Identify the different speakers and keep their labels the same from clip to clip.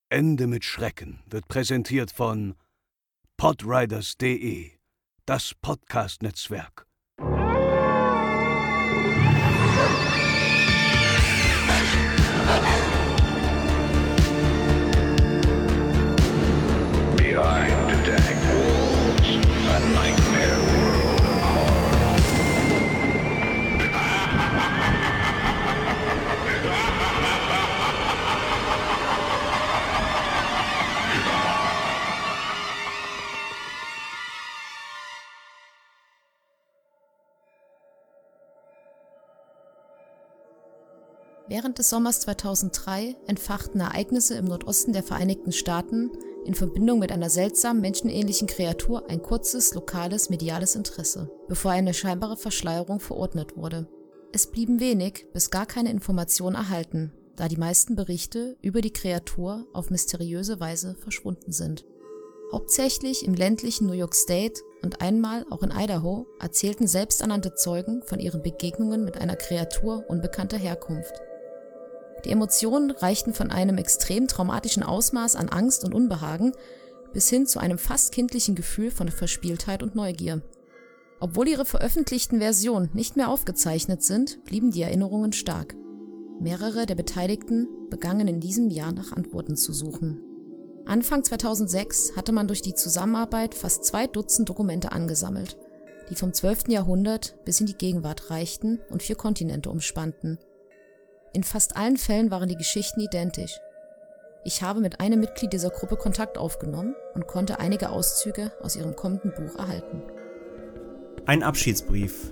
Speaker 1: Ende mit Schrecken wird präsentiert von podriders.de, das Podcast-Netzwerk.
Speaker 2: Behind the dank walls, a nightmare world of horror.
Speaker 3: Während des Sommers 2003 entfachten Ereignisse im Nordosten der Vereinigten Staaten in Verbindung mit einer seltsamen menschenähnlichen Kreatur ein kurzes, lokales, mediales Interesse, bevor eine scheinbare Verschleierung verordnet wurde. Es blieben wenig bis gar keine Informationen erhalten, da die meisten Berichte über die Kreatur auf mysteriöse Weise verschwunden sind. Hauptsächlich im ländlichen New York State und einmal auch in Idaho erzählten selbsternannte Zeugen von ihren Begegnungen mit einer Kreatur unbekannter Herkunft. Die Emotionen reichten von einem extrem traumatischen Ausmaß an Angst und Unbehagen bis hin zu einem fast kindlichen Gefühl von Verspieltheit und Neugier. Obwohl ihre veröffentlichten Versionen nicht mehr aufgezeichnet sind, blieben die Erinnerungen stark. Mehrere der Beteiligten begannen in diesem Jahr nach Antworten zu suchen. Anfang 2006 hatte man durch die Zusammenarbeit fast 2 Dutzend Dokumente angesammelt, die vom 12. Jahrhundert bis in die Gegenwart reichten und 4 Kontinente umspannten. In fast allen Fällen waren die Geschichten identisch. Ich habe mit einem Mitglied dieser Gruppe Kontakt aufgenommen und konnte einige Auszüge aus ihrem kommenden Buch erhalten.
Speaker 4: Ein Abschiedsbrief,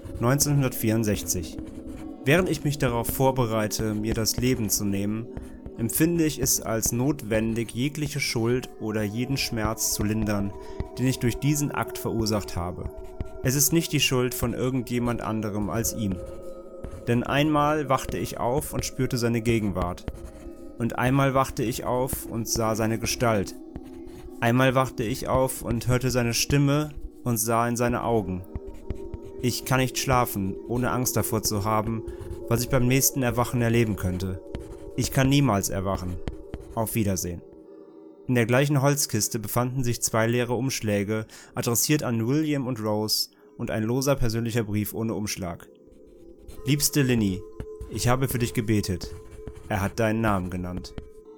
Speaker 4: 1964. Während ich mich darauf vorbereite, mir das Leben zu nehmen, empfinde ich es als notwendig, jegliche Schuld oder jeden Schmerz zu lindern, den ich durch diesen Akt verursacht habe. Es ist nicht die Schuld von irgendjemand anderem als ihm. Denn einmal wachte ich auf und spürte seine Gegenwart. Und einmal wachte ich auf und sah seine Gestalt. Einmal wachte ich auf und hörte seine Stimme und sah in seine Augen. Ich kann nicht schlafen, ohne Angst davor zu haben, was ich beim nächsten Erwachen erleben könnte. Ich kann niemals erwachen. Auf Wiedersehen. In der gleichen Holzkiste befanden sich 2 leere Umschläge, adressiert an William und Rose, und ein loser persönlicher Brief ohne Umschlag. Liebste Linny, ich habe für dich gebetet. Er hat deinen Namen genannt.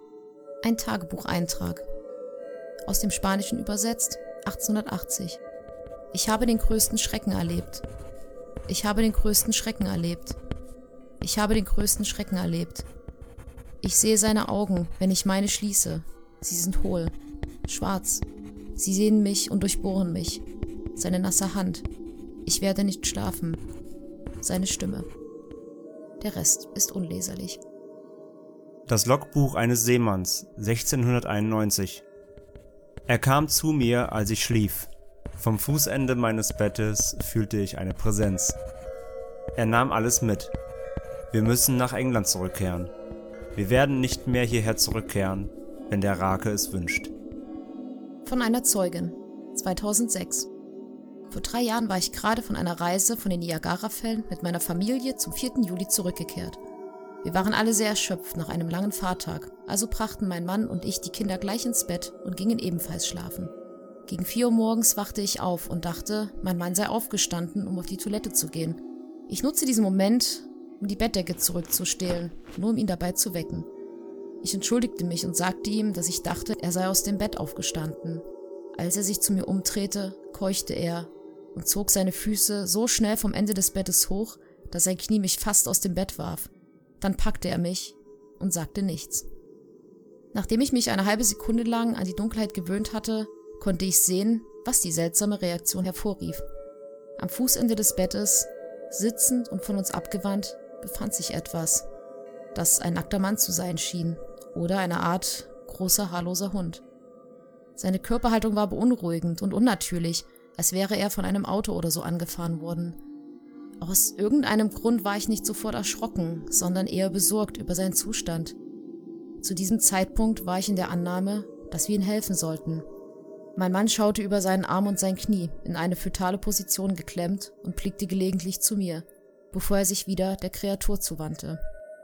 Speaker 3: Ein Tagebucheintrag. Aus dem Spanischen übersetzt, 1880. Ich habe den größten Schrecken erlebt. Ich habe den größten Schrecken erlebt. Ich habe den größten Schrecken erlebt. Ich sehe seine Augen, wenn ich meine schließe. Sie sind hohl, schwarz. Sie sehen mich und durchbohren mich. Seine nasse Hand. Ich werde nicht schlafen. Seine Stimme. Der Rest ist unleserlich.
Speaker 4: Das Logbuch eines Seemanns, 1691. Er kam zu mir, als ich schlief. Vom Fußende meines Bettes fühlte ich eine Präsenz. Er nahm alles mit. Wir müssen nach England zurückkehren. Wir werden nicht mehr hierher zurückkehren, wenn der Rake es wünscht.
Speaker 3: Von einer Zeugin, 2006. Vor 3 Jahren war ich gerade von einer Reise von den Niagarafällen mit meiner Familie zum 4. Juli zurückgekehrt. Wir waren alle sehr erschöpft nach einem langen Fahrtag, also brachten mein Mann und ich die Kinder gleich ins Bett und gingen ebenfalls schlafen. Gegen 4 Uhr morgens wachte ich auf und dachte, mein Mann sei aufgestanden, um auf die Toilette zu gehen. Ich nutzte diesen Moment, um die Bettdecke zurückzustehlen, nur um ihn dabei zu wecken. Ich entschuldigte mich und sagte ihm, dass ich dachte, er sei aus dem Bett aufgestanden. Als er sich zu mir umdrehte, keuchte er und zog seine Füße so schnell vom Ende des Bettes hoch, dass sein Knie mich fast aus dem Bett warf. Dann packte er mich und sagte nichts. Nachdem ich mich eine halbe Sekunde lang an die Dunkelheit gewöhnt hatte, konnte ich sehen, was die seltsame Reaktion hervorrief. Am Fußende des Bettes, sitzend und von uns abgewandt, befand sich etwas, das ein nackter Mann zu sein schien oder eine Art großer, haarloser Hund. Seine Körperhaltung war beunruhigend und unnatürlich, als wäre er von einem Auto oder so angefahren worden. Aus irgendeinem Grund war ich nicht sofort erschrocken, sondern eher besorgt über seinen Zustand. Zu diesem Zeitpunkt war ich in der Annahme, dass wir ihm helfen sollten. Mein Mann schaute über seinen Arm und sein Knie, in eine fötale Position geklemmt und blickte gelegentlich zu mir, bevor er sich wieder der Kreatur zuwandte.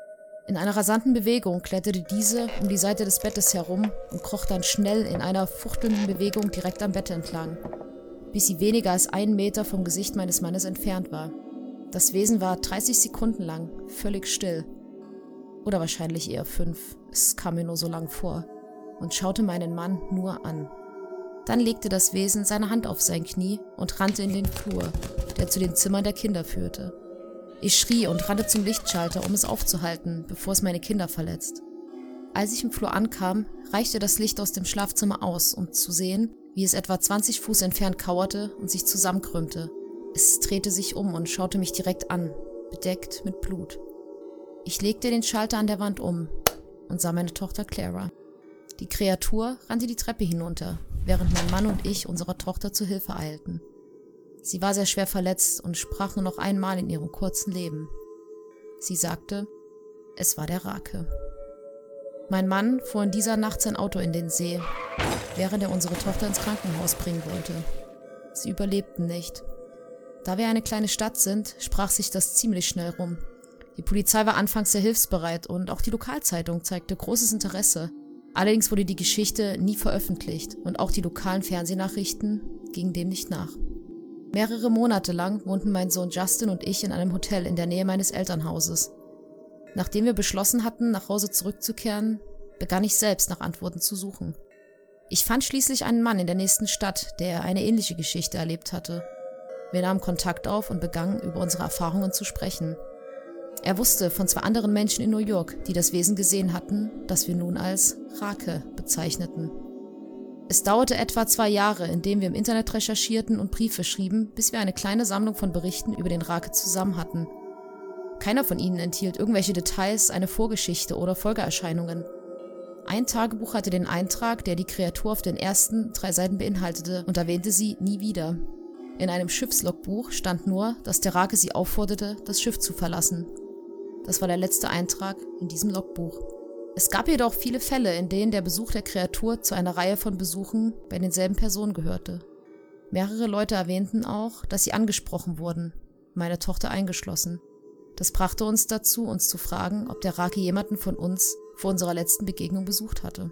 Speaker 3: In einer rasanten Bewegung kletterte diese um die Seite des Bettes herum und kroch dann schnell in einer fuchtelnden Bewegung direkt am Bett entlang, bis sie weniger als 1 Meter vom Gesicht meines Mannes entfernt war. Das Wesen war 30 Sekunden lang völlig still. Oder wahrscheinlich eher 5, es kam mir nur so lang vor, und schaute meinen Mann nur an. Dann legte das Wesen seine Hand auf sein Knie und rannte in den Flur, der zu den Zimmern der Kinder führte. Ich schrie und rannte zum Lichtschalter, um es aufzuhalten, bevor es meine Kinder verletzt. Als ich im Flur ankam, reichte das Licht aus dem Schlafzimmer aus, um zu sehen, wie es etwa 20 Fuß entfernt kauerte und sich zusammenkrümmte. Es drehte sich um und schaute mich direkt an, bedeckt mit Blut. Ich legte den Schalter an der Wand um und sah meine Tochter Clara. Die Kreatur rannte die Treppe hinunter, während mein Mann und ich unserer Tochter zu Hilfe eilten. Sie war sehr schwer verletzt und sprach nur noch einmal in ihrem kurzen Leben. Sie sagte, es war der Rake. Mein Mann fuhr in dieser Nacht sein Auto in den See, während er unsere Tochter ins Krankenhaus bringen wollte. Sie überlebten nicht. Da wir eine kleine Stadt sind, sprach sich das ziemlich schnell rum. Die Polizei war anfangs sehr hilfsbereit und auch die Lokalzeitung zeigte großes Interesse. Allerdings wurde die Geschichte nie veröffentlicht und auch die lokalen Fernsehnachrichten gingen dem nicht nach. Mehrere Monate lang wohnten mein Sohn Justin und ich in einem Hotel in der Nähe meines Elternhauses. Nachdem wir beschlossen hatten, nach Hause zurückzukehren, begann ich selbst nach Antworten zu suchen. Ich fand schließlich einen Mann in der nächsten Stadt, der eine ähnliche Geschichte erlebt hatte. Wir nahmen Kontakt auf und begannen, über unsere Erfahrungen zu sprechen. Er wusste von 2 anderen Menschen in New York, die das Wesen gesehen hatten, das wir nun als Rake bezeichneten. Es dauerte etwa 2 Jahre, indem wir im Internet recherchierten und Briefe schrieben, bis wir eine kleine Sammlung von Berichten über den Rake zusammen hatten. Keiner von ihnen enthielt irgendwelche Details, eine Vorgeschichte oder Folgeerscheinungen. Ein Tagebuch hatte den Eintrag, der die Kreatur auf den ersten 3 Seiten beinhaltete, und erwähnte sie nie wieder. In einem Schiffslogbuch stand nur, dass der Rake sie aufforderte, das Schiff zu verlassen. Das war der letzte Eintrag in diesem Logbuch. Es gab jedoch viele Fälle, in denen der Besuch der Kreatur zu einer Reihe von Besuchen bei denselben Personen gehörte. Mehrere Leute erwähnten auch, dass sie angesprochen wurden, meine Tochter eingeschlossen. Das brachte uns dazu, uns zu fragen, ob der Rake jemanden von uns vor unserer letzten Begegnung besucht hatte.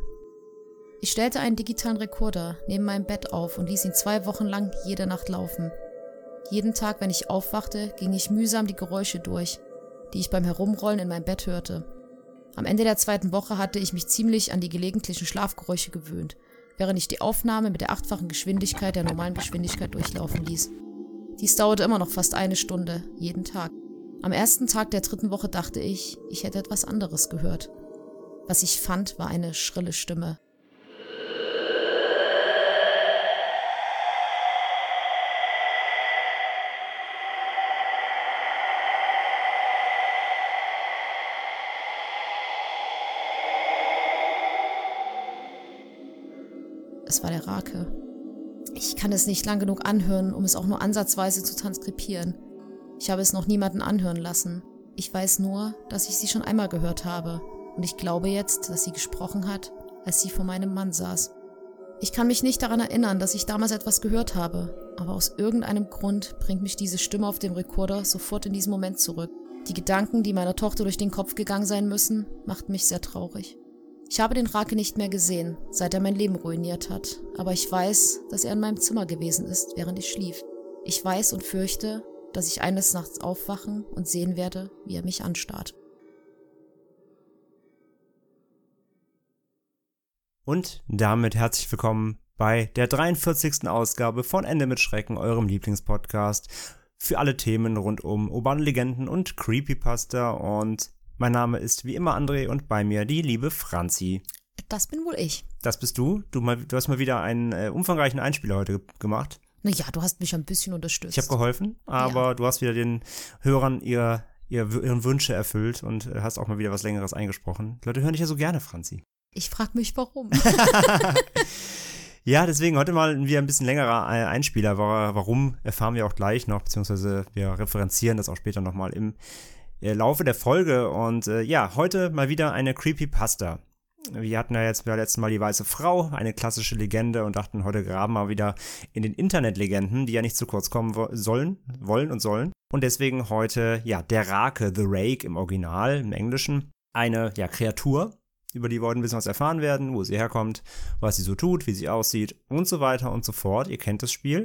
Speaker 3: Ich stellte einen digitalen Rekorder neben meinem Bett auf und ließ ihn 2 Wochen lang jede Nacht laufen. Jeden Tag, wenn ich aufwachte, ging ich mühsam die Geräusche durch, die ich beim Herumrollen in meinem Bett hörte. Am Ende der 2. Woche hatte ich mich ziemlich an die gelegentlichen Schlafgeräusche gewöhnt, während ich die Aufnahme mit der 8-fachen Geschwindigkeit der normalen Geschwindigkeit durchlaufen ließ. Dies dauerte immer noch fast 1 Stunde, jeden Tag. Am ersten Tag der 3. Woche dachte ich hätte etwas anderes gehört. Was ich fand, war eine schrille Stimme. Es war der Rake. Ich kann es nicht lang genug anhören, um es auch nur ansatzweise zu transkribieren. Ich habe es noch niemanden anhören lassen. Ich weiß nur, dass ich sie schon einmal gehört habe. Und ich glaube jetzt, dass sie gesprochen hat, als sie vor meinem Mann saß. Ich kann mich nicht daran erinnern, dass ich damals etwas gehört habe. Aber aus irgendeinem Grund bringt mich diese Stimme auf dem Rekorder sofort in diesen Moment zurück. Die Gedanken, die meiner Tochter durch den Kopf gegangen sein müssen, machten mich sehr traurig. Ich habe den Rake nicht mehr gesehen, seit er mein Leben ruiniert hat, aber ich weiß, dass er in meinem Zimmer gewesen ist, während ich schlief. Ich weiß und fürchte, dass ich eines Nachts aufwachen und sehen werde, wie er mich anstarrt.
Speaker 4: Und damit herzlich willkommen bei der 43. Ausgabe von Ende mit Schrecken, eurem Lieblingspodcast für alle Themen rund um urbane Legenden und Creepypasta. Und mein Name ist wie immer André und bei mir die liebe Franzi.
Speaker 3: Das bin wohl ich.
Speaker 4: Das bist du. Du hast mal wieder einen umfangreichen Einspieler heute gemacht.
Speaker 3: Naja, du hast mich ein bisschen unterstützt.
Speaker 4: Ich habe geholfen, aber ja. Du hast wieder den Hörern ihren Wünsche erfüllt und hast auch mal wieder was Längeres eingesprochen. Die Leute hören dich ja so gerne, Franzi.
Speaker 3: Ich frage mich, warum.
Speaker 4: Ja, deswegen heute mal wieder ein bisschen längerer Einspieler. Warum, erfahren wir auch gleich noch, beziehungsweise wir referenzieren das auch später nochmal im Laufe der Folge. Und heute mal wieder eine Creepypasta. Wir hatten ja jetzt letztes Mal die Weiße Frau, eine klassische Legende, und dachten, heute graben wir wieder in den Internetlegenden, die ja nicht zu kurz kommen wollen. Und deswegen heute, der Rake, The Rake im Original, im Englischen. eine Kreatur, über die wollen ein bisschen was erfahren werden, wo sie herkommt, was sie so tut, wie sie aussieht und so weiter und so fort. Ihr kennt das Spiel.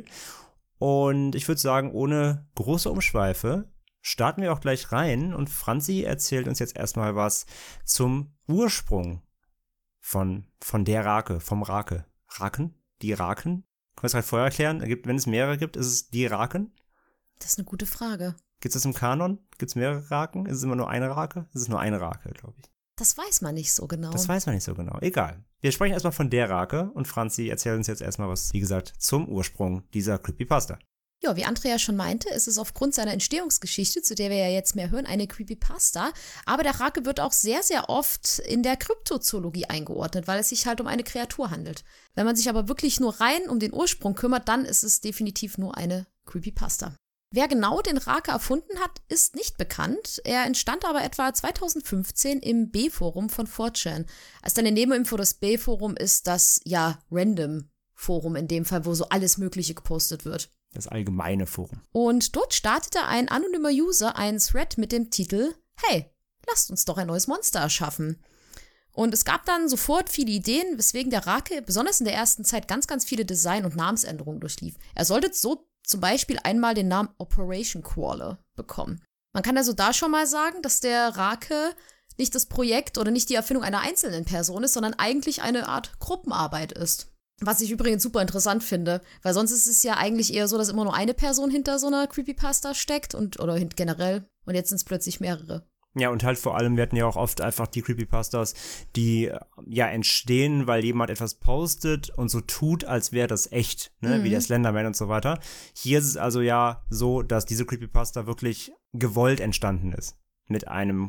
Speaker 4: Und ich würde sagen, ohne große Umschweife starten wir auch gleich rein und Franzi erzählt uns jetzt erstmal was zum Ursprung von der Rake, vom Rake. Raken? Die Raken? Können wir es halt vorher erklären? Wenn es mehrere gibt, ist es die Raken?
Speaker 3: Das ist eine gute Frage.
Speaker 4: Gibt es das im Kanon? Gibt es mehrere Raken? Ist es immer nur eine Rake? Es ist nur eine Rake, glaube ich.
Speaker 3: Das weiß man nicht so genau.
Speaker 4: Das weiß man nicht so genau. Egal. Wir sprechen erstmal von der Rake und Franzi erzählt uns jetzt erstmal was, wie gesagt, zum Ursprung dieser Creepypasta.
Speaker 3: Ja, wie Andrea schon meinte, ist es aufgrund seiner Entstehungsgeschichte, zu der wir ja jetzt mehr hören, eine Creepypasta. Aber der Rake wird auch sehr, sehr oft in der Kryptozoologie eingeordnet, weil es sich halt um eine Kreatur handelt. Wenn man sich aber wirklich nur rein um den Ursprung kümmert, dann ist es definitiv nur eine Creepypasta. Wer genau den Rake erfunden hat, ist nicht bekannt. Er entstand aber etwa 2015 im B-Forum von 4chan. Als deine Nebeninfo des B-Forum ist das, Random-Forum in dem Fall, wo so alles Mögliche gepostet wird.
Speaker 4: Das allgemeine Forum.
Speaker 3: Und dort startete ein anonymer User einen Thread mit dem Titel „Hey, lasst uns doch ein neues Monster erschaffen." Und es gab dann sofort viele Ideen, weswegen der Rake besonders in der ersten Zeit ganz, ganz viele Design- und Namensänderungen durchlief. Er sollte so zum Beispiel einmal den Namen Operation Crawler bekommen. Man kann also da schon mal sagen, dass der Rake nicht das Projekt oder nicht die Erfindung einer einzelnen Person ist, sondern eigentlich eine Art Gruppenarbeit ist. Was ich übrigens super interessant finde, weil sonst ist es ja eigentlich eher so, dass immer nur eine Person hinter so einer Creepypasta steckt oder generell und jetzt sind es plötzlich mehrere.
Speaker 4: Ja, und halt vor allem, wir hatten ja auch oft einfach die Creepypastas, die entstehen, weil jemand etwas postet und so tut, als wäre das echt, ne? Wie der Slenderman und so weiter. Hier ist es also ja so, dass diese Creepypasta wirklich gewollt entstanden ist. Mit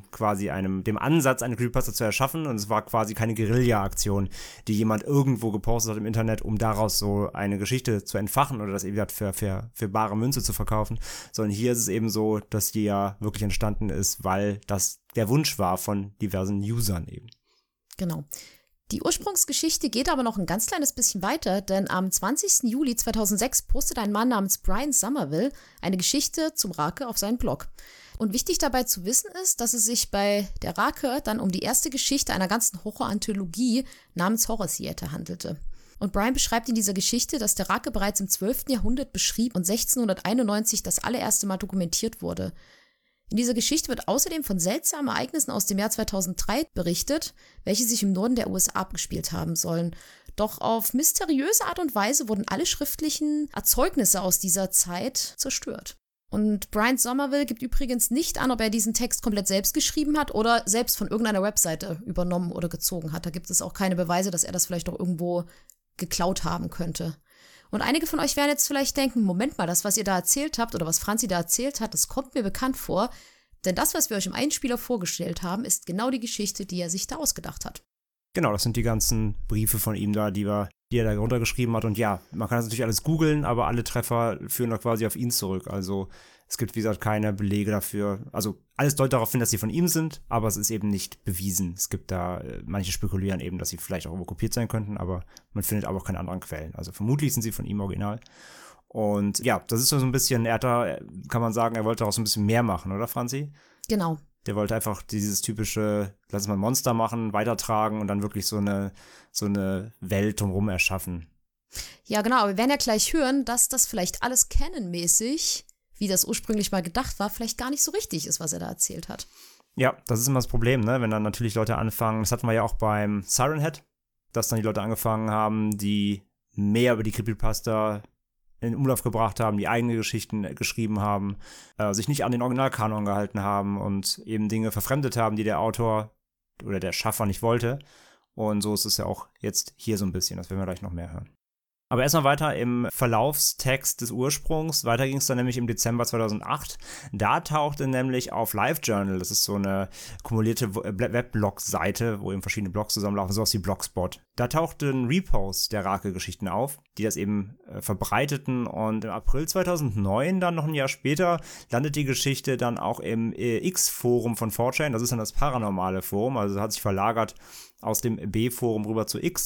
Speaker 4: dem Ansatz, eine Creepypasta zu erschaffen. Und es war quasi keine Guerilla-Aktion, die jemand irgendwo gepostet hat im Internet, um daraus so eine Geschichte zu entfachen oder das eben für bare Münze zu verkaufen. Sondern hier ist es eben so, dass die ja wirklich entstanden ist, weil das der Wunsch war von diversen Usern eben.
Speaker 3: Genau. Die Ursprungsgeschichte geht aber noch ein ganz kleines bisschen weiter, denn am 20. Juli 2006 postet ein Mann namens Brian Somerville eine Geschichte zum Rake auf seinen Blog. Und wichtig dabei zu wissen ist, dass es sich bei der Rake dann um die erste Geschichte einer ganzen Horror-Anthologie namens Horror Theater handelte. Und Brian beschreibt in dieser Geschichte, dass der Rake bereits im 12. Jahrhundert beschrieb und 1691 das allererste Mal dokumentiert wurde. In dieser Geschichte wird außerdem von seltsamen Ereignissen aus dem Jahr 2003 berichtet, welche sich im Norden der USA abgespielt haben sollen. Doch auf mysteriöse Art und Weise wurden alle schriftlichen Erzeugnisse aus dieser Zeit zerstört. Und Brian Somerville gibt übrigens nicht an, ob er diesen Text komplett selbst geschrieben hat oder selbst von irgendeiner Webseite übernommen oder gezogen hat. Da gibt es auch keine Beweise, dass er das vielleicht auch irgendwo geklaut haben könnte. Und einige von euch werden jetzt vielleicht denken, Moment mal, das, was ihr da erzählt habt oder was Franzi da erzählt hat, das kommt mir bekannt vor. Denn das, was wir euch im Einspieler vorgestellt haben, ist genau die Geschichte, die er sich da ausgedacht hat.
Speaker 4: Genau, das sind die ganzen Briefe von ihm da, die er da runtergeschrieben hat. Und ja, man kann das natürlich alles googeln, aber alle Treffer führen da quasi auf ihn zurück. Also es gibt, wie gesagt, keine Belege dafür. Also alles deutet darauf hin, dass sie von ihm sind, aber es ist eben nicht bewiesen. Es gibt da, manche spekulieren eben, dass sie vielleicht auch irgendwo kopiert sein könnten, aber man findet aber auch keine anderen Quellen. Also vermutlich sind sie von ihm original. Und ja, das ist so ein bisschen, kann man sagen, er wollte daraus ein bisschen mehr machen, oder Franzi?
Speaker 3: Genau.
Speaker 4: Der wollte einfach dieses typische, lass es mal Monster machen, weitertragen und dann wirklich so eine Welt drumherum erschaffen.
Speaker 3: Ja, genau. Aber wir werden ja gleich hören, dass das vielleicht alles canonmäßig, wie das ursprünglich mal gedacht war, vielleicht gar nicht so richtig ist, was er da erzählt hat.
Speaker 4: Ja, das ist immer das Problem, ne? Wenn dann natürlich Leute anfangen, das hatten wir ja auch beim Siren Head, dass dann die Leute angefangen haben, die mehr über die Creepypasta in Umlauf gebracht haben, die eigene Geschichten geschrieben haben, sich nicht an den Originalkanon gehalten haben und eben Dinge verfremdet haben, die der Autor oder der Schaffer nicht wollte. Und so ist es ja auch jetzt hier so ein bisschen, das werden wir gleich noch mehr hören. Aber erstmal weiter im Verlaufstext des Ursprungs. Weiter ging es dann nämlich im Dezember 2008. Da tauchte nämlich auf LiveJournal, das ist so eine kumulierte Weblog-Seite, wo eben verschiedene Blogs zusammenlaufen, sowas wie Blogspot. Da tauchten Reposts der Rake-Geschichten auf, die das eben verbreiteten. Und im April 2009, dann noch ein Jahr später, landet die Geschichte dann auch im X-Forum von 4chan. Das ist dann das paranormale Forum, also hat sich verlagert aus dem B-Forum rüber zu X.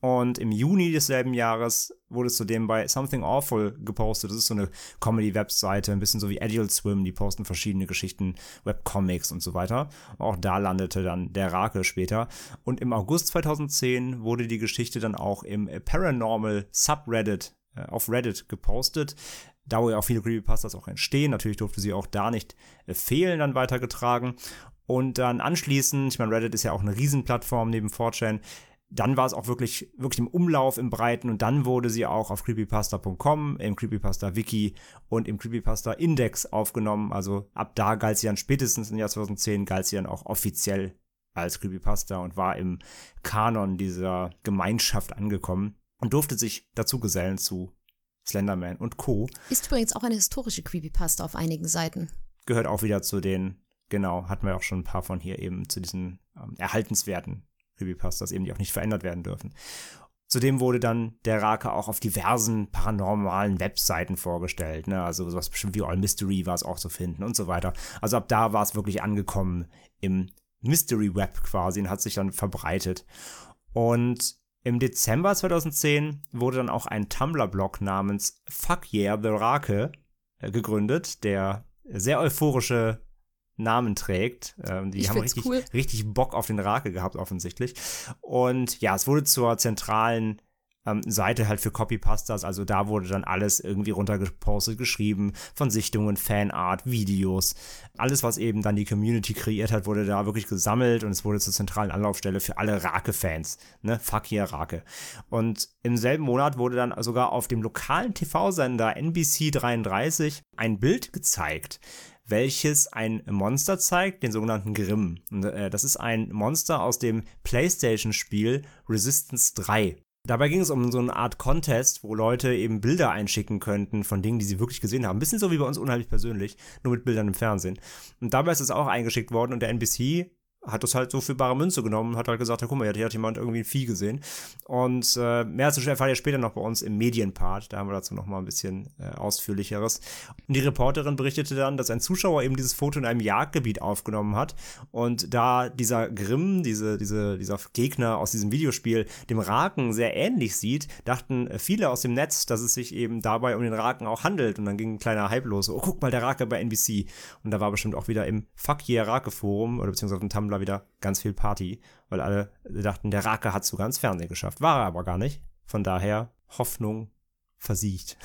Speaker 4: Und im Juni desselben Jahres wurde es zudem bei Something Awful gepostet. Das ist so eine Comedy-Webseite, ein bisschen so wie Adult Swim. Die posten verschiedene Geschichten, Webcomics und so weiter. Auch da landete dann der Rake später. Und im August 2010 wurde die Geschichte dann auch im Paranormal Subreddit auf Reddit gepostet. Da wo ja auch viele Creepypastas auch entstehen. Natürlich durfte sie auch da nicht fehlen, dann weitergetragen. Und dann anschließend, ich meine, Reddit ist ja auch eine Riesenplattform neben 4chan, dann war es auch wirklich im Umlauf im Breiten und dann wurde sie auch auf creepypasta.com, im Creepypasta-Wiki und im Creepypasta-Index aufgenommen. Also ab da galt sie dann spätestens im Jahr 2010, galt sie dann auch offiziell als Creepypasta und war im Kanon dieser Gemeinschaft angekommen und durfte sich dazu gesellen zu Slenderman und Co.
Speaker 3: Ist übrigens auch eine historische Creepypasta auf einigen Seiten.
Speaker 4: Gehört auch wieder zu den, genau, hatten wir auch schon ein paar von hier eben, zu diesen erhaltenswerten Creepypastas eben, die auch nicht verändert werden dürfen. Zudem wurde dann der Rake auch auf diversen paranormalen Webseiten vorgestellt, ne? Also sowas bestimmt wie All Mystery war es auch zu finden und so weiter. Also ab da war es wirklich angekommen im Mystery Web quasi und hat sich dann verbreitet. Und im Dezember 2010 wurde dann auch ein Tumblr-Blog namens Fuck Yeah the Rake gegründet, der sehr euphorische Namen trägt. Die haben richtig Bock auf den Rake gehabt, offensichtlich. Und ja, es wurde zur zentralen Seite halt für Copypastas, also da wurde dann alles irgendwie runtergepostet, geschrieben, von Sichtungen, Fanart, Videos, alles, was eben dann die Community kreiert hat, wurde da wirklich gesammelt und es wurde zur zentralen Anlaufstelle für alle Rake-Fans, ne, fuck yeah Rake. Und im selben Monat wurde dann sogar auf dem lokalen TV-Sender NBC 33 ein Bild gezeigt, welches ein Monster zeigt, den sogenannten Grimm. Und, das ist ein Monster aus dem PlayStation-Spiel Resistance 3. Dabei ging es um so eine Art Contest, wo Leute eben Bilder einschicken könnten von Dingen, die sie wirklich gesehen haben. Ein bisschen so wie bei uns unheimlich persönlich, nur mit Bildern im Fernsehen. Und dabei ist es auch eingeschickt worden und der NBC hat das halt so für bare Münze genommen und hat halt gesagt, ja, guck mal, hier hat jemand irgendwie ein Vieh gesehen. Und mehr dazu erfahrt ihr später noch bei uns im Medienpart. Da haben wir dazu noch mal ein bisschen Ausführlicheres. Und die Reporterin berichtete dann, dass ein Zuschauer eben dieses Foto in einem Jagdgebiet aufgenommen hat. Und da dieser Grimm, dieser Gegner aus diesem Videospiel, dem Raken sehr ähnlich sieht, dachten viele aus dem Netz, dass es sich eben dabei um den Raken auch handelt. Und dann ging ein kleiner Hype los. Oh, guck mal, der Rake bei NBC. Und da war bestimmt auch wieder im Fuck Yeah Rake Forum oder beziehungsweise im Tumblr wieder ganz viel Party, weil alle dachten, der Rake hat sogar ins Fernsehen geschafft. War er aber gar nicht. Von daher Hoffnung versiegt.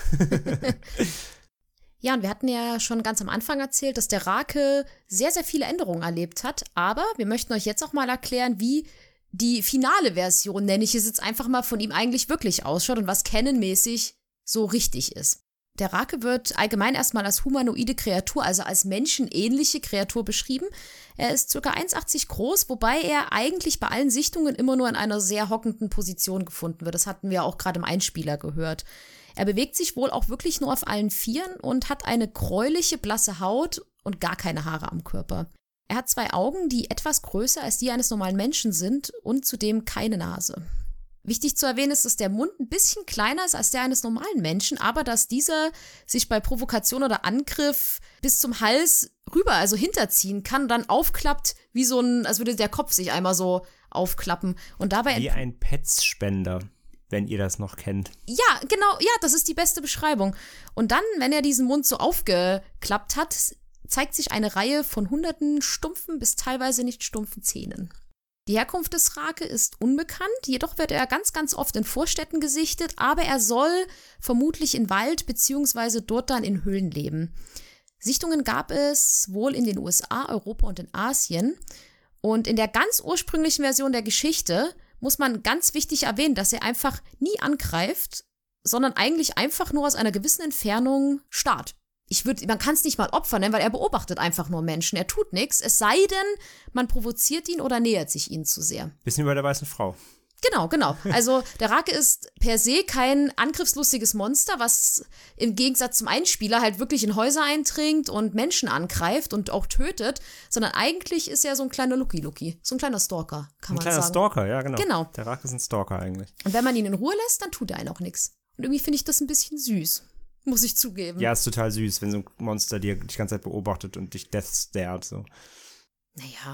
Speaker 3: Ja, und wir hatten ja schon ganz am Anfang erzählt, dass der Rake sehr, sehr viele Änderungen erlebt hat. Aber wir möchten euch jetzt auch mal erklären, wie die finale Version, nenne ich es jetzt einfach mal, von ihm eigentlich wirklich ausschaut und was canonmäßig so richtig ist. Der Rake wird allgemein erstmal als humanoide Kreatur, also als menschenähnliche Kreatur beschrieben. Er ist ca. 1,80 groß, wobei er eigentlich bei allen Sichtungen immer nur in einer sehr hockenden Position gefunden wird. Das hatten wir auch gerade im Einspieler gehört. Er bewegt sich wohl auch wirklich nur auf allen Vieren und hat eine gräuliche, blasse Haut und gar keine Haare am Körper. Er hat 2 Augen, die etwas größer als die eines normalen Menschen sind und zudem keine Nase. Wichtig zu erwähnen ist, dass der Mund ein bisschen kleiner ist als der eines normalen Menschen, aber dass dieser sich bei Provokation oder Angriff bis zum Hals rüber, also hinterziehen kann, dann aufklappt, wie so ein, als würde der Kopf sich einmal so aufklappen. Und dabei
Speaker 4: wie ein Petsspender, wenn ihr das noch kennt.
Speaker 3: Ja, genau, ja, das ist die beste Beschreibung. Und dann, wenn er diesen Mund so aufgeklappt hat, zeigt sich eine Reihe von hunderten stumpfen bis teilweise nicht stumpfen Zähnen. Die Herkunft des Rake ist unbekannt, jedoch wird er ganz, ganz oft in Vorstädten gesichtet, aber er soll vermutlich in Wald bzw. dort dann in Höhlen leben. Sichtungen gab es wohl in den USA, Europa und in Asien. Und in der ganz ursprünglichen Version der Geschichte muss man ganz wichtig erwähnen, dass er einfach nie angreift, sondern eigentlich einfach nur aus einer gewissen Entfernung starrt. Man kann es nicht mal Opfer nennen, weil er beobachtet einfach nur Menschen. Er tut nichts, es sei denn, man provoziert ihn oder nähert sich ihnen zu sehr.
Speaker 4: Bisschen wie bei der weißen Frau.
Speaker 3: Genau. Also der Rake ist per se kein angriffslustiges Monster, was im Gegensatz zum Einspieler halt wirklich in Häuser eindringt und Menschen angreift und auch tötet, sondern eigentlich ist er so ein kleiner Lucky, so ein kleiner Stalker, kann man sagen. Ein kleiner
Speaker 4: Stalker, ja genau.
Speaker 3: Genau.
Speaker 4: Der Rake ist ein Stalker eigentlich.
Speaker 3: Und wenn man ihn in Ruhe lässt, dann tut er einen auch nichts. Und irgendwie finde ich das ein bisschen süß. Muss ich zugeben.
Speaker 4: Ja, ist total süß, wenn so ein Monster dir die ganze Zeit beobachtet und dich death stared, so.
Speaker 3: Naja.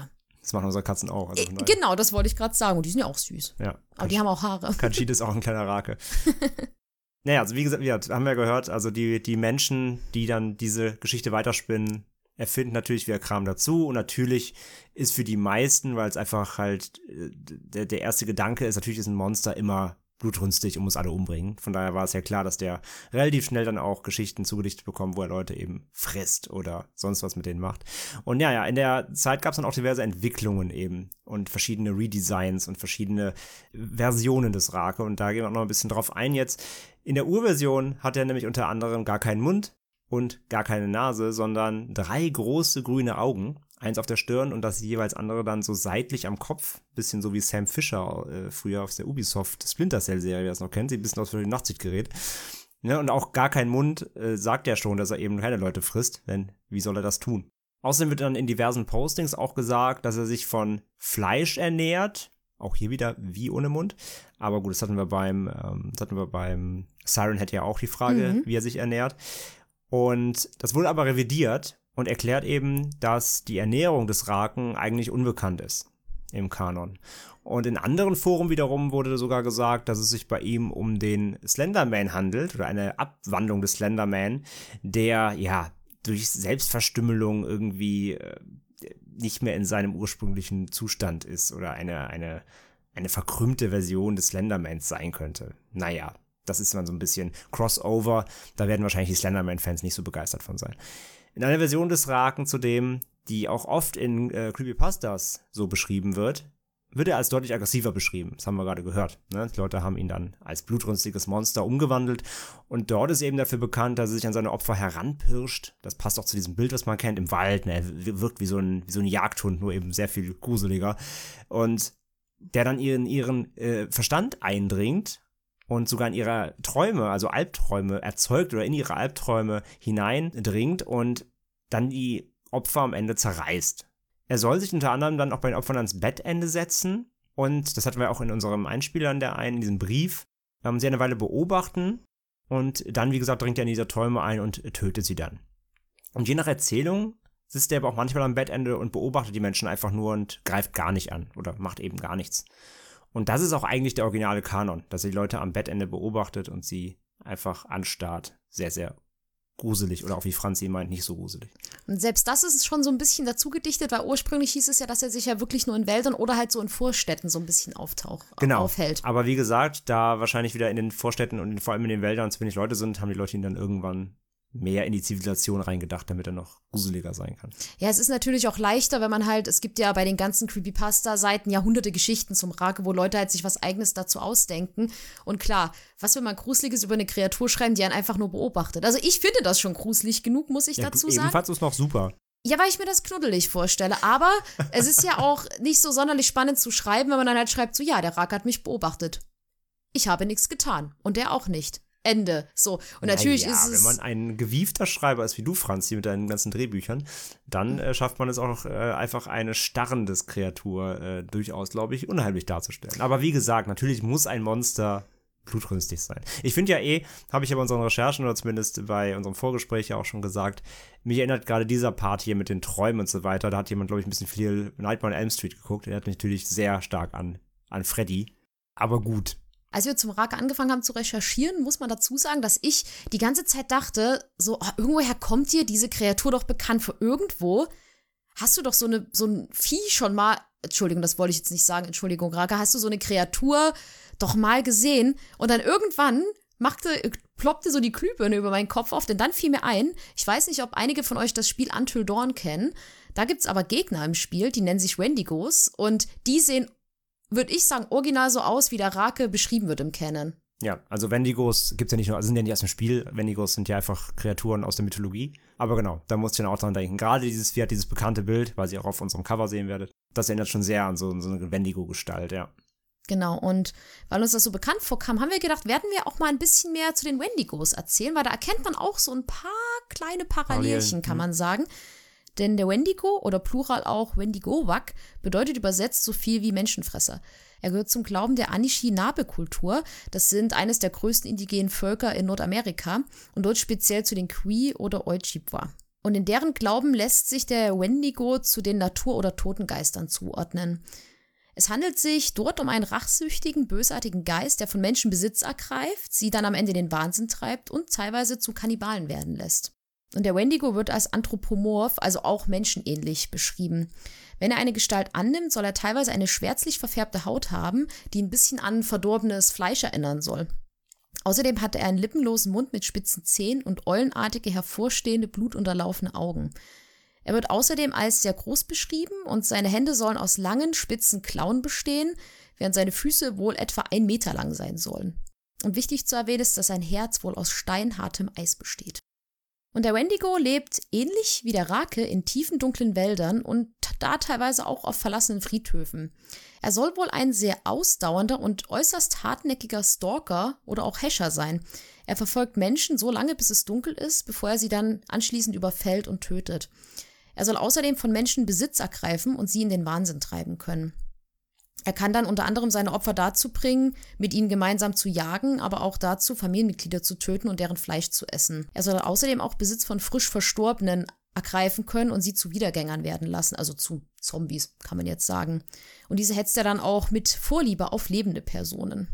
Speaker 4: Das machen unsere Katzen auch. Also
Speaker 3: Genau, das wollte ich gerade sagen. Und die sind ja auch süß.
Speaker 4: Ja.
Speaker 3: Aber die haben auch Haare.
Speaker 4: Kanchit ist auch ein kleiner Rake. Naja, also wie gesagt, haben wir gehört, also die Menschen, die dann diese Geschichte weiterspinnen, erfinden natürlich wieder Kram dazu. Und natürlich ist für die meisten, weil es einfach halt der erste Gedanke ist, natürlich ist ein Monster immer blutrünstig und muss alle umbringen. Von daher war es ja klar, dass der relativ schnell dann auch Geschichten zugedichtet bekommt, wo er Leute eben frisst oder sonst was mit denen macht. Und ja, in der Zeit gab es dann auch diverse Entwicklungen eben und verschiedene Redesigns und verschiedene Versionen des Rake. Und da gehen wir auch noch ein bisschen drauf ein jetzt. In der Urversion hat er nämlich unter anderem gar keinen Mund und gar keine Nase, sondern 3 große grüne Augen. Eins auf der Stirn und das jeweils andere dann so seitlich am Kopf. Bisschen so wie Sam Fisher früher aus der Ubisoft Splinter Cell-Serie, wer das noch kennt. Sieht ein bisschen aus wie ein Nachtsichtgerät. Ja, und auch gar keinen Mund sagt er schon, dass er eben keine Leute frisst. Denn wie soll er das tun? Außerdem wird dann in diversen Postings auch gesagt, dass er sich von Fleisch ernährt. Auch hier wieder wie ohne Mund. Aber gut, das hatten wir beim Siren Head ja auch die Frage, wie er sich ernährt. Und das wurde aber revidiert und erklärt eben, dass die Ernährung des Raken eigentlich unbekannt ist im Kanon. Und in anderen Foren wiederum wurde sogar gesagt, dass es sich bei ihm um den Slenderman handelt oder eine Abwandlung des Slenderman, der ja durch Selbstverstümmelung irgendwie nicht mehr in seinem ursprünglichen Zustand ist oder eine verkrümmte Version des Slendermans sein könnte. Naja, das ist dann so ein bisschen Crossover, da werden wahrscheinlich die Slenderman-Fans nicht so begeistert von sein. In einer Version des Raken zudem, die auch oft in Creepypastas so beschrieben wird er als deutlich aggressiver beschrieben. Das haben wir gerade gehört. Ne? Die Leute haben ihn dann als blutrünstiges Monster umgewandelt. Und dort ist eben dafür bekannt, dass er sich an seine Opfer heranpirscht. Das passt auch zu diesem Bild, was man kennt im Wald. Ne? Er wirkt wie so ein Jagdhund, nur eben sehr viel gruseliger. Und der dann ihren Verstand eindringt und sogar in ihre Träume, also Albträume erzeugt oder in ihre Albträume hineindringt und dann die Opfer am Ende zerreißt. Er soll sich unter anderem dann auch bei den Opfern ans Bettende setzen und das hatten wir auch in unserem Einspieler in diesem Brief, sie eine Weile beobachten und dann, wie gesagt, dringt er in diese Träume ein und tötet sie dann. Und je nach Erzählung sitzt er aber auch manchmal am Bettende und beobachtet die Menschen einfach nur und greift gar nicht an oder macht eben gar nichts. Und das ist auch eigentlich der originale Kanon, dass er die Leute am Bettende beobachtet und sie einfach anstarrt. Sehr, sehr gruselig oder auch wie Franzi meint, nicht so gruselig.
Speaker 3: Und selbst das ist schon so ein bisschen dazu gedichtet, weil ursprünglich hieß es ja, dass er sich ja wirklich nur in Wäldern oder halt so in Vorstädten so ein bisschen aufhält.
Speaker 4: Aber wie gesagt, da wahrscheinlich wieder in den Vorstädten und vor allem in den Wäldern zu wenig Leute sind, haben die Leute ihn dann irgendwann mehr in die Zivilisation reingedacht, damit er noch gruseliger sein kann.
Speaker 3: Ja, es ist natürlich auch leichter, wenn man halt, es gibt ja bei den ganzen Creepypasta-Seiten ja hunderte Geschichten zum Rake, wo Leute halt sich was Eigenes dazu ausdenken. Und klar, was will man Gruseliges über eine Kreatur schreiben, die einen einfach nur beobachtet? Also ich finde das schon gruselig genug, muss ich dazu sagen.
Speaker 4: Ebenfalls ist noch super.
Speaker 3: Ja, weil ich mir das knuddelig vorstelle. Aber es ist ja auch nicht so sonderlich spannend zu schreiben, wenn man dann halt schreibt, so ja, der Rake hat mich beobachtet. Ich habe nichts getan. Und der auch nicht. Ende. So. Und natürlich ist es.
Speaker 4: Wenn man ein gewiefter Schreiber ist wie du, Franzi, mit deinen ganzen Drehbüchern, dann schafft man es auch einfach eine starrende Kreatur durchaus, glaube ich, unheimlich darzustellen. Aber wie gesagt, natürlich muss ein Monster blutrünstig sein. Ich finde ja habe ich ja bei unseren Recherchen oder zumindest bei unserem Vorgespräch ja auch schon gesagt, mich erinnert gerade dieser Part hier mit den Träumen und so weiter, da hat jemand, glaube ich, ein bisschen viel Nightmare on Elm Street geguckt. Der hat mich natürlich sehr stark an Freddy. Aber gut.
Speaker 3: Als wir zum Rake angefangen haben zu recherchieren, muss man dazu sagen, dass ich die ganze Zeit dachte, so, irgendwoher kommt dir diese Kreatur doch bekannt vor. Irgendwo hast du doch so ein Vieh schon mal, Entschuldigung, das wollte ich jetzt nicht sagen, Entschuldigung, Rake, hast du so eine Kreatur doch mal gesehen? Und dann irgendwann ploppte so die Glühbirne über meinen Kopf auf, denn dann fiel mir ein, ich weiß nicht, ob einige von euch das Spiel Until Dawn kennen, da gibt's aber Gegner im Spiel, die nennen sich Wendigos und die sehen, würde ich sagen, original so aus, wie der Rake beschrieben wird im Canon.
Speaker 4: Ja, also Wendigos gibt's ja nicht nur, also sind ja nicht aus dem Spiel, Wendigos sind ja einfach Kreaturen aus der Mythologie. Aber genau, da musste ich dann auch dran denken. Gerade dieses bekannte Bild, was ihr auch auf unserem Cover sehen werdet, das erinnert schon sehr an so eine Wendigo-Gestalt, ja.
Speaker 3: Genau, und weil uns das so bekannt vorkam, haben wir gedacht, werden wir auch mal ein bisschen mehr zu den Wendigos erzählen, weil da erkennt man auch so ein paar kleine Parallelchen, kann man sagen. Denn der Wendigo oder plural auch Wendigowak bedeutet übersetzt so viel wie Menschenfresser. Er gehört zum Glauben der Anishinaabe-Kultur. Das sind eines der größten indigenen Völker in Nordamerika und dort speziell zu den Cree oder Ojibwa. Und in deren Glauben lässt sich der Wendigo zu den Natur- oder Totengeistern zuordnen. Es handelt sich dort um einen rachsüchtigen, bösartigen Geist, der von Menschen Besitz ergreift, sie dann am Ende in den Wahnsinn treibt und teilweise zu Kannibalen werden lässt. Und der Wendigo wird als anthropomorph, also auch menschenähnlich, beschrieben. Wenn er eine Gestalt annimmt, soll er teilweise eine schwärzlich verfärbte Haut haben, die ein bisschen an verdorbenes Fleisch erinnern soll. Außerdem hatte er einen lippenlosen Mund mit spitzen Zähnen und eulenartige, hervorstehende, blutunterlaufene Augen. Er wird außerdem als sehr groß beschrieben und seine Hände sollen aus langen, spitzen Klauen bestehen, während seine Füße wohl etwa 1 Meter lang sein sollen. Und wichtig zu erwähnen ist, dass sein Herz wohl aus steinhartem Eis besteht. Und der Wendigo lebt ähnlich wie der Rake in tiefen, dunklen Wäldern und da teilweise auch auf verlassenen Friedhöfen. Er soll wohl ein sehr ausdauernder und äußerst hartnäckiger Stalker oder auch Häscher sein. Er verfolgt Menschen so lange, bis es dunkel ist, bevor er sie dann anschließend überfällt und tötet. Er soll außerdem von Menschen Besitz ergreifen und sie in den Wahnsinn treiben können. Er kann dann unter anderem seine Opfer dazu bringen, mit ihnen gemeinsam zu jagen, aber auch dazu, Familienmitglieder zu töten und deren Fleisch zu essen. Er soll außerdem auch Besitz von frisch Verstorbenen ergreifen können und sie zu Wiedergängern werden lassen, also zu Zombies, kann man jetzt sagen. Und diese hetzt er dann auch mit Vorliebe auf lebende Personen.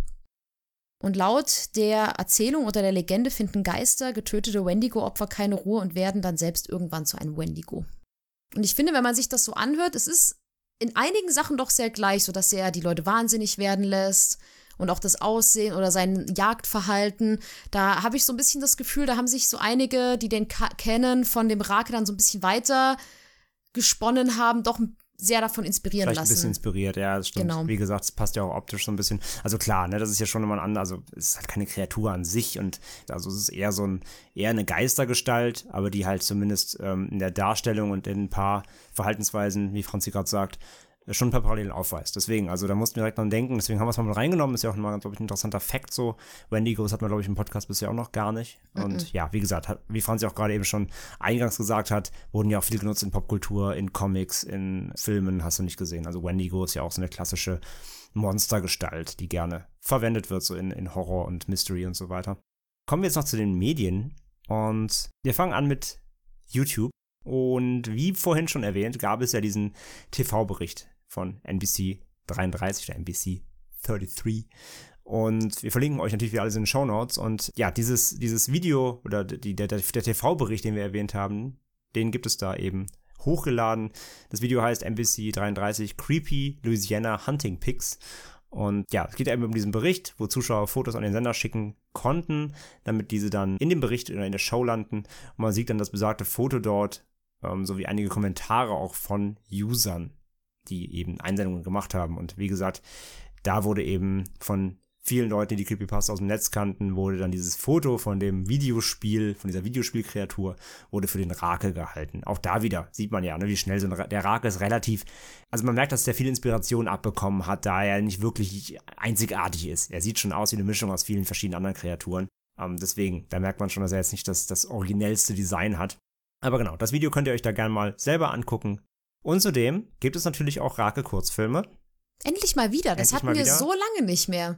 Speaker 3: Und laut der Erzählung oder der Legende finden Geister getötete Wendigo-Opfer keine Ruhe und werden dann selbst irgendwann zu einem Wendigo. Und ich finde, wenn man sich das so anhört, es ist in einigen Sachen doch sehr gleich, so dass er die Leute wahnsinnig werden lässt und auch das Aussehen oder sein Jagdverhalten. Da habe ich so ein bisschen das Gefühl, da haben sich so einige, die den kennen, von dem Rake dann so ein bisschen weiter gesponnen haben, doch sehr davon inspirieren
Speaker 4: Vielleicht
Speaker 3: lassen.
Speaker 4: Ein bisschen inspiriert, ja, das stimmt.
Speaker 3: Genau.
Speaker 4: Wie gesagt, es passt ja auch optisch so ein bisschen. Also klar, ne, das ist ja schon immer also es ist halt keine Kreatur an sich und also es ist eher eher eine Geistergestalt, aber die halt zumindest in der Darstellung und in ein paar Verhaltensweisen, wie Franzi gerade sagt, schon ein paar Parallelen aufweist. Deswegen, also da mussten wir direkt dran denken, deswegen haben wir es mal mit reingenommen, ist ja auch mal, glaube ich, ein interessanter Fakt so. Wendigos hat man, glaube ich, im Podcast bisher auch noch gar nicht. Und ja, wie gesagt, wie Franzi auch gerade eben schon eingangs gesagt hat, wurden ja auch viel genutzt in Popkultur, in Comics, in Filmen, hast du nicht gesehen. Also Wendigo ist ja auch so eine klassische Monstergestalt, die gerne verwendet wird, so in Horror und Mystery und so weiter. Kommen wir jetzt noch zu den Medien und wir fangen an mit YouTube. Und wie vorhin schon erwähnt, gab es ja diesen TV-Bericht von NBC 33 oder NBC 33. Und wir verlinken euch natürlich wie alles in den Shownotes. Und ja, dieses Video oder der TV-Bericht, den wir erwähnt haben, den gibt es da eben hochgeladen. Das Video heißt NBC 33 Creepy Louisiana Hunting Pics. Und ja, es geht eben um diesen Bericht, wo Zuschauer Fotos an den Sender schicken konnten, damit diese dann in dem Bericht oder in der Show landen. Und man sieht dann das besagte Foto dort, sowie einige Kommentare auch von Usern, die eben Einsendungen gemacht haben. Und wie gesagt, da wurde eben von vielen Leuten, die Creepypasta aus dem Netz kannten, wurde dann dieses Foto von dem Videospiel, von dieser Videospielkreatur, wurde für den Rake gehalten. Auch da wieder sieht man ja, ne, wie schnell der Rake ist relativ, also man merkt, dass der viel Inspiration abbekommen hat, da er nicht wirklich einzigartig ist. Er sieht schon aus wie eine Mischung aus vielen verschiedenen anderen Kreaturen. Deswegen, da merkt man schon, dass er jetzt nicht das originellste Design hat. Aber genau, das Video könnt ihr euch da gerne mal selber angucken. Und zudem gibt es natürlich auch Rake-Kurzfilme.
Speaker 3: Endlich mal wieder, das hatten wir so lange nicht mehr.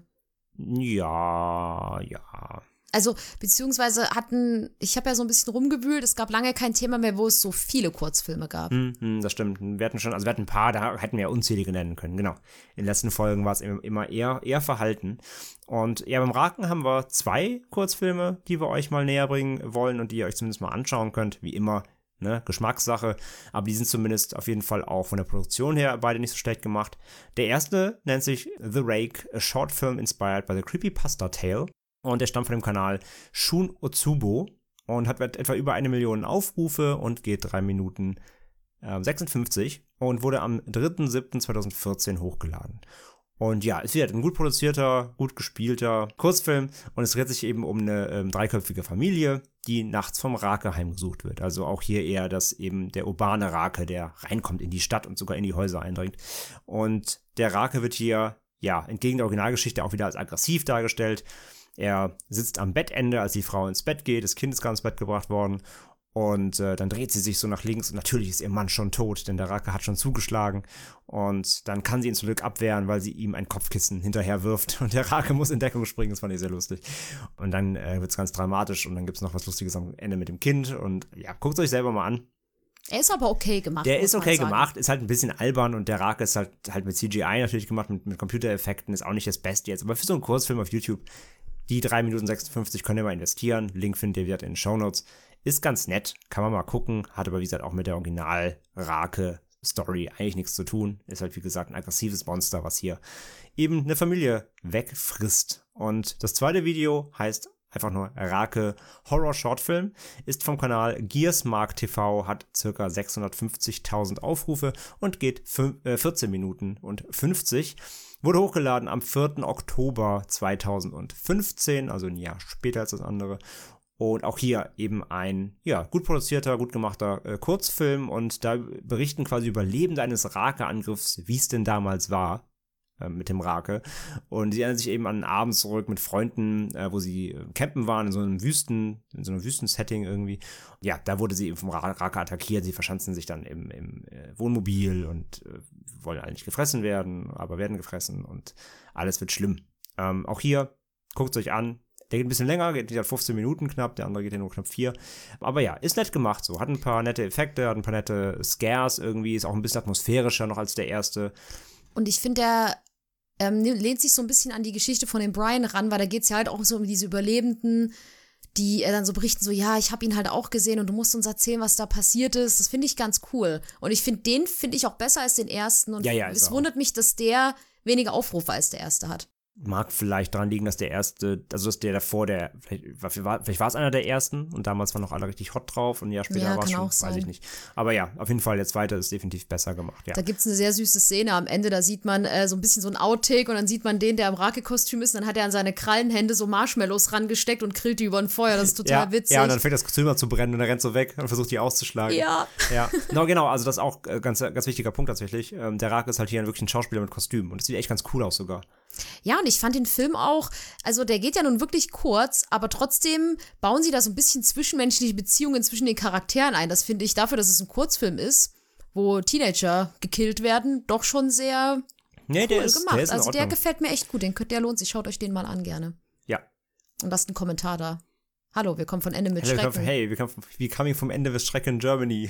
Speaker 4: Ja.
Speaker 3: Also, beziehungsweise ich habe ja so ein bisschen rumgewühlt, es gab lange kein Thema mehr, wo es so viele Kurzfilme gab.
Speaker 4: Das stimmt. Wir hatten ein paar, da hätten wir ja unzählige nennen können, genau. In den letzten Folgen war es immer eher verhalten. Und ja, beim Raken haben wir 2 Kurzfilme, die wir euch mal näher bringen wollen und die ihr euch zumindest mal anschauen könnt. Wie immer, ne, Geschmackssache. Aber die sind zumindest auf jeden Fall auch von der Produktion her beide nicht so schlecht gemacht. Der erste nennt sich The Rake, a short film inspired by the Creepypasta Tale. Und der stammt von dem Kanal Shun Otsubo und hat etwa über 1 Million Aufrufe und geht 3 Minuten 56 und wurde am 3.7.2014 hochgeladen. Und ja, es wird ein gut produzierter, gut gespielter Kurzfilm und es dreht sich eben um eine 3-köpfige Familie, die nachts vom Rake heimgesucht wird. Also auch hier eher eben der urbane Rake, der reinkommt in die Stadt und sogar in die Häuser eindringt. Und der Rake wird hier, ja, entgegen der Originalgeschichte auch wieder als aggressiv dargestellt. Er sitzt am Bettende, als die Frau ins Bett geht, das Kind ist gerade ins Bett gebracht worden Und dann dreht sie sich so nach links und natürlich ist ihr Mann schon tot, denn der Rake hat schon zugeschlagen. Und dann kann sie ihn zum Glück abwehren, weil sie ihm ein Kopfkissen hinterher wirft. Und der Rake muss in Deckung springen, das fand ich sehr lustig. Und dann wird's ganz dramatisch und dann gibt's noch was Lustiges am Ende mit dem Kind. Und ja, guckt euch selber mal an.
Speaker 3: Er ist aber okay gemacht.
Speaker 4: Der ist okay
Speaker 3: sagen.
Speaker 4: gemacht, ist halt ein bisschen albern und der Rake ist halt mit CGI natürlich gemacht, mit Computereffekten, ist auch nicht das Beste jetzt. Aber für so einen Kurzfilm auf YouTube, die 3 Minuten 56 könnt ihr mal investieren. Link findet ihr wieder in den Shownotes. Ist ganz nett, kann man mal gucken, hat aber wie gesagt auch mit der Original-Rake-Story eigentlich nichts zu tun. Ist halt wie gesagt ein aggressives Monster, was hier eben eine Familie wegfrisst. Und das zweite Video heißt einfach nur Rake Horror Shortfilm, ist vom Kanal Gearsmark TV, hat ca. 650.000 Aufrufe und geht 14 Minuten und 50. Wurde hochgeladen am 4. Oktober 2015, also ein Jahr später als das andere. Und auch hier eben ein, ja, gut produzierter, gut gemachter Kurzfilm. Und da berichten quasi Überlebende eines Rake-Angriffs, wie es denn damals war mit dem Rake. Und sie erinnern sich eben an einen Abend zurück mit Freunden, wo sie campen waren, in so einem Wüstensetting irgendwie. Ja, da wurde sie eben vom Rake attackiert. Sie verschanzen sich dann im Wohnmobil und wollen eigentlich gefressen werden, aber werden gefressen und alles wird schlimm. Auch hier, guckt es euch an. Der geht ein bisschen länger, geht 15 Minuten knapp, der andere geht ja nur knapp 4. Aber ja, ist nett gemacht so. Hat ein paar nette Effekte, hat ein paar nette Scares irgendwie, ist auch ein bisschen atmosphärischer noch als der erste.
Speaker 3: Und ich finde, der lehnt sich so ein bisschen an die Geschichte von dem Brian ran, weil da geht es ja halt auch so um diese Überlebenden, die dann so berichten, so, ja, ich habe ihn halt auch gesehen und du musst uns erzählen, was da passiert ist. Das finde ich ganz cool. Und ich finde, den finde ich auch besser als den ersten. Und
Speaker 4: ja,
Speaker 3: es wundert mich, dass der weniger Aufrufe als der erste hat.
Speaker 4: Mag vielleicht daran liegen, dass der erste, also dass der davor, vielleicht war es einer der ersten und damals waren noch alle richtig hot drauf und ein Jahr später war es schon, weiß ich nicht. Aber ja, auf jeden Fall, der zweite ist definitiv besser gemacht, ja.
Speaker 3: Da gibt's eine sehr süße Szene am Ende, da sieht man so ein bisschen so ein Outtake und dann sieht man den, der im Rake-Kostüm ist und dann hat er an seine Krallenhände so Marshmallows rangesteckt und grillt die über ein Feuer, das ist total witzig.
Speaker 4: Ja, und dann fängt das Kostüm an zu brennen und er rennt so weg und versucht die auszuschlagen.
Speaker 3: Ja.
Speaker 4: No, genau, also das ist auch ganz wichtiger Punkt tatsächlich. Der Rake ist halt hier wirklich ein Schauspieler mit Kostüm und das sieht echt ganz cool aus sogar.
Speaker 3: Ja, und ich fand den Film auch, also der geht ja nun wirklich kurz, aber trotzdem bauen sie da so ein bisschen zwischenmenschliche Beziehungen zwischen den Charakteren ein. Das finde ich dafür, dass es ein Kurzfilm ist, wo Teenager gekillt werden, doch schon sehr cool gemacht.
Speaker 4: Der ist
Speaker 3: also der gefällt mir echt gut, der lohnt sich, schaut euch den mal an gerne.
Speaker 4: Ja.
Speaker 3: Und lasst einen Kommentar da. Hallo, wir kommen von Ende mit Schrecken.
Speaker 4: Hey, wir coming vom Ende with Schrecken in Germany.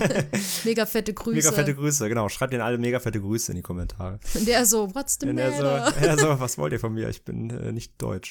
Speaker 3: Mega fette Grüße.
Speaker 4: Mega fette Grüße, genau. Schreibt denen alle mega fette Grüße in die Kommentare.
Speaker 3: Und der so, what's the matter?
Speaker 4: Er so, was wollt ihr von mir? Ich bin nicht deutsch.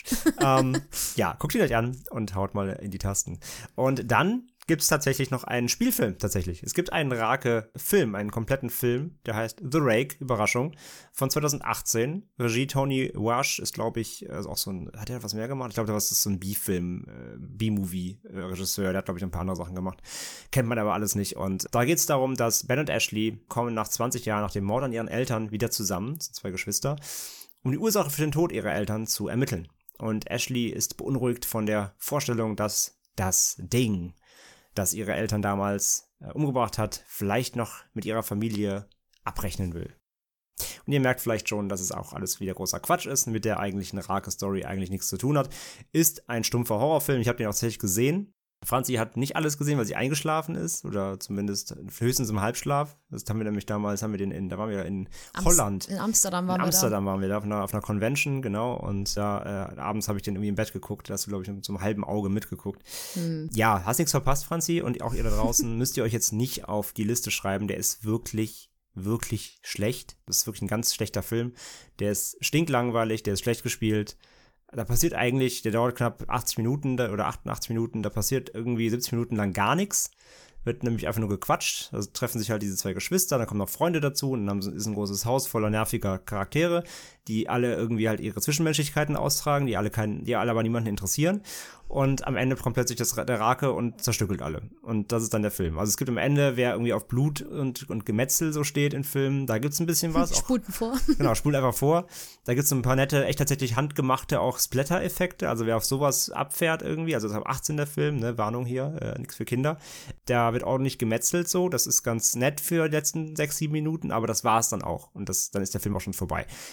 Speaker 4: Ja, guckt ihn euch an und haut mal in die Tasten. Und dann gibt es tatsächlich noch einen Spielfilm, tatsächlich. Es gibt einen Rake-Film, einen kompletten Film, der heißt The Rake, Überraschung, von 2018. Regie Tony Wash ist, glaube ich, also auch so ein, hat er was mehr gemacht? Ich glaube, das ist so ein B-Film, B-Movie-Regisseur, der hat, glaube ich, ein paar andere Sachen gemacht. Kennt man aber alles nicht. Und da geht es darum, dass Ben und Ashley kommen nach 20 Jahren nach dem Mord an ihren Eltern wieder zusammen, das sind 2 Geschwister, um die Ursache für den Tod ihrer Eltern zu ermitteln. Und Ashley ist beunruhigt von der Vorstellung, dass das Ding, das ihre Eltern damals umgebracht hat, vielleicht noch mit ihrer Familie abrechnen will. Und ihr merkt vielleicht schon, dass es auch alles wieder großer Quatsch ist, mit der eigentlichen Rake-Story eigentlich nichts zu tun hat. Ist ein stumpfer Horrorfilm, ich habe den auch tatsächlich gesehen. Franzi hat nicht alles gesehen, weil sie eingeschlafen ist, oder zumindest höchstens im Halbschlaf. Das haben wir nämlich damals, da waren wir in Holland.
Speaker 3: In Amsterdam waren
Speaker 4: wir da auf einer Convention, genau. Und da abends habe ich den irgendwie im Bett geguckt. Da hast du, glaube ich, mit so einem halben Auge mitgeguckt. Ja, hast nichts verpasst, Franzi. Und auch ihr da draußen müsst ihr euch jetzt nicht auf die Liste schreiben. Der ist wirklich, wirklich schlecht. Das ist wirklich ein ganz schlechter Film. Der ist stinklangweilig, der ist schlecht gespielt. Da passiert eigentlich, der dauert knapp 80 Minuten oder 88 Minuten, da passiert irgendwie 70 Minuten lang gar nichts. Wird nämlich einfach nur gequatscht. Also treffen sich halt diese 2 Geschwister, dann kommen noch Freunde dazu und dann ist ein großes Haus voller nerviger Charaktere, die alle irgendwie halt ihre Zwischenmenschlichkeiten austragen, die alle aber niemanden interessieren. Und am Ende kommt plötzlich der Rake und zerstückelt alle. Und das ist dann der Film. Also es gibt am Ende, wer irgendwie auf Blut und Gemetzel so steht in Filmen, da gibt's ein bisschen was.
Speaker 3: Spulten vor.
Speaker 4: Genau, spult einfach vor. Da gibt's ein paar nette, echt tatsächlich handgemachte auch Splatter-Effekte. Also wer auf sowas abfährt irgendwie, also das ist ab 18 der Film, ne, Warnung hier, nichts für Kinder. Da wird ordentlich gemetzelt so. Das ist ganz nett für die letzten 6-7 Minuten, aber das war's dann auch. Und dann ist der Film auch schon vorbei. Wirklich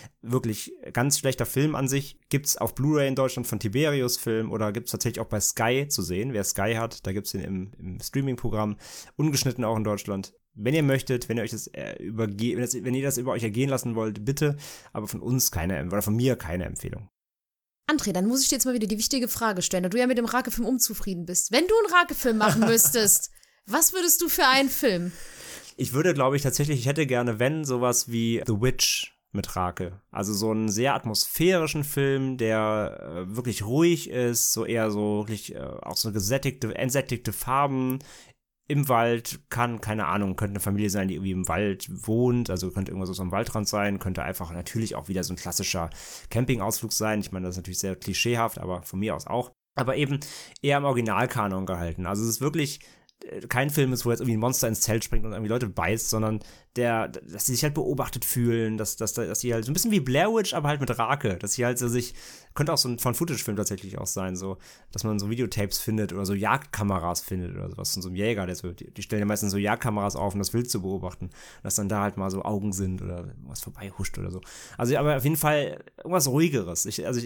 Speaker 4: wirklich ganz schlechter Film an sich. Gibt's auf Blu-ray in Deutschland von Tiberius Film oder gibt's tatsächlich auch bei Sky zu sehen. Wer Sky hat, da gibt's den im Streaming-Programm. Ungeschnitten auch in Deutschland. Wenn ihr möchtet, wenn ihr euch wenn ihr das über euch ergehen lassen wollt, bitte. Aber von uns von mir keine Empfehlung.
Speaker 3: André, dann muss ich dir jetzt mal wieder die wichtige Frage stellen, da du ja mit dem Rake-Film unzufrieden bist. Wenn du einen Rake-Film machen müsstest, was würdest du für einen Film?
Speaker 4: Ich würde, glaube ich, tatsächlich, ich hätte gerne, wenn, sowas wie The Witch mit Rake. Also so einen sehr atmosphärischen Film, der wirklich ruhig ist, so eher so wirklich auch so entsättigte Farben. Im Wald keine Ahnung, könnte eine Familie sein, die irgendwie im Wald wohnt, also könnte irgendwas so am Waldrand sein, könnte einfach natürlich auch wieder so ein klassischer Campingausflug sein. Ich meine, das ist natürlich sehr klischeehaft, aber von mir aus auch. Aber eben eher im Originalkanon gehalten. Also es ist wirklich kein Film ist, wo jetzt irgendwie ein Monster ins Zelt springt und irgendwie Leute beißt, sondern dass sie sich halt beobachtet fühlen, dass sie halt so ein bisschen wie Blair Witch, aber halt mit Rake, dass sie halt so könnte auch so ein Found-Footage-Film tatsächlich auch sein, so, dass man so Videotapes findet oder so Jagdkameras findet oder sowas von so einem Jäger, die stellen ja meistens so Jagdkameras auf, um das Wild zu beobachten, dass dann da halt mal so Augen sind oder was vorbeihuscht oder so. Also, aber auf jeden Fall irgendwas Ruhigeres,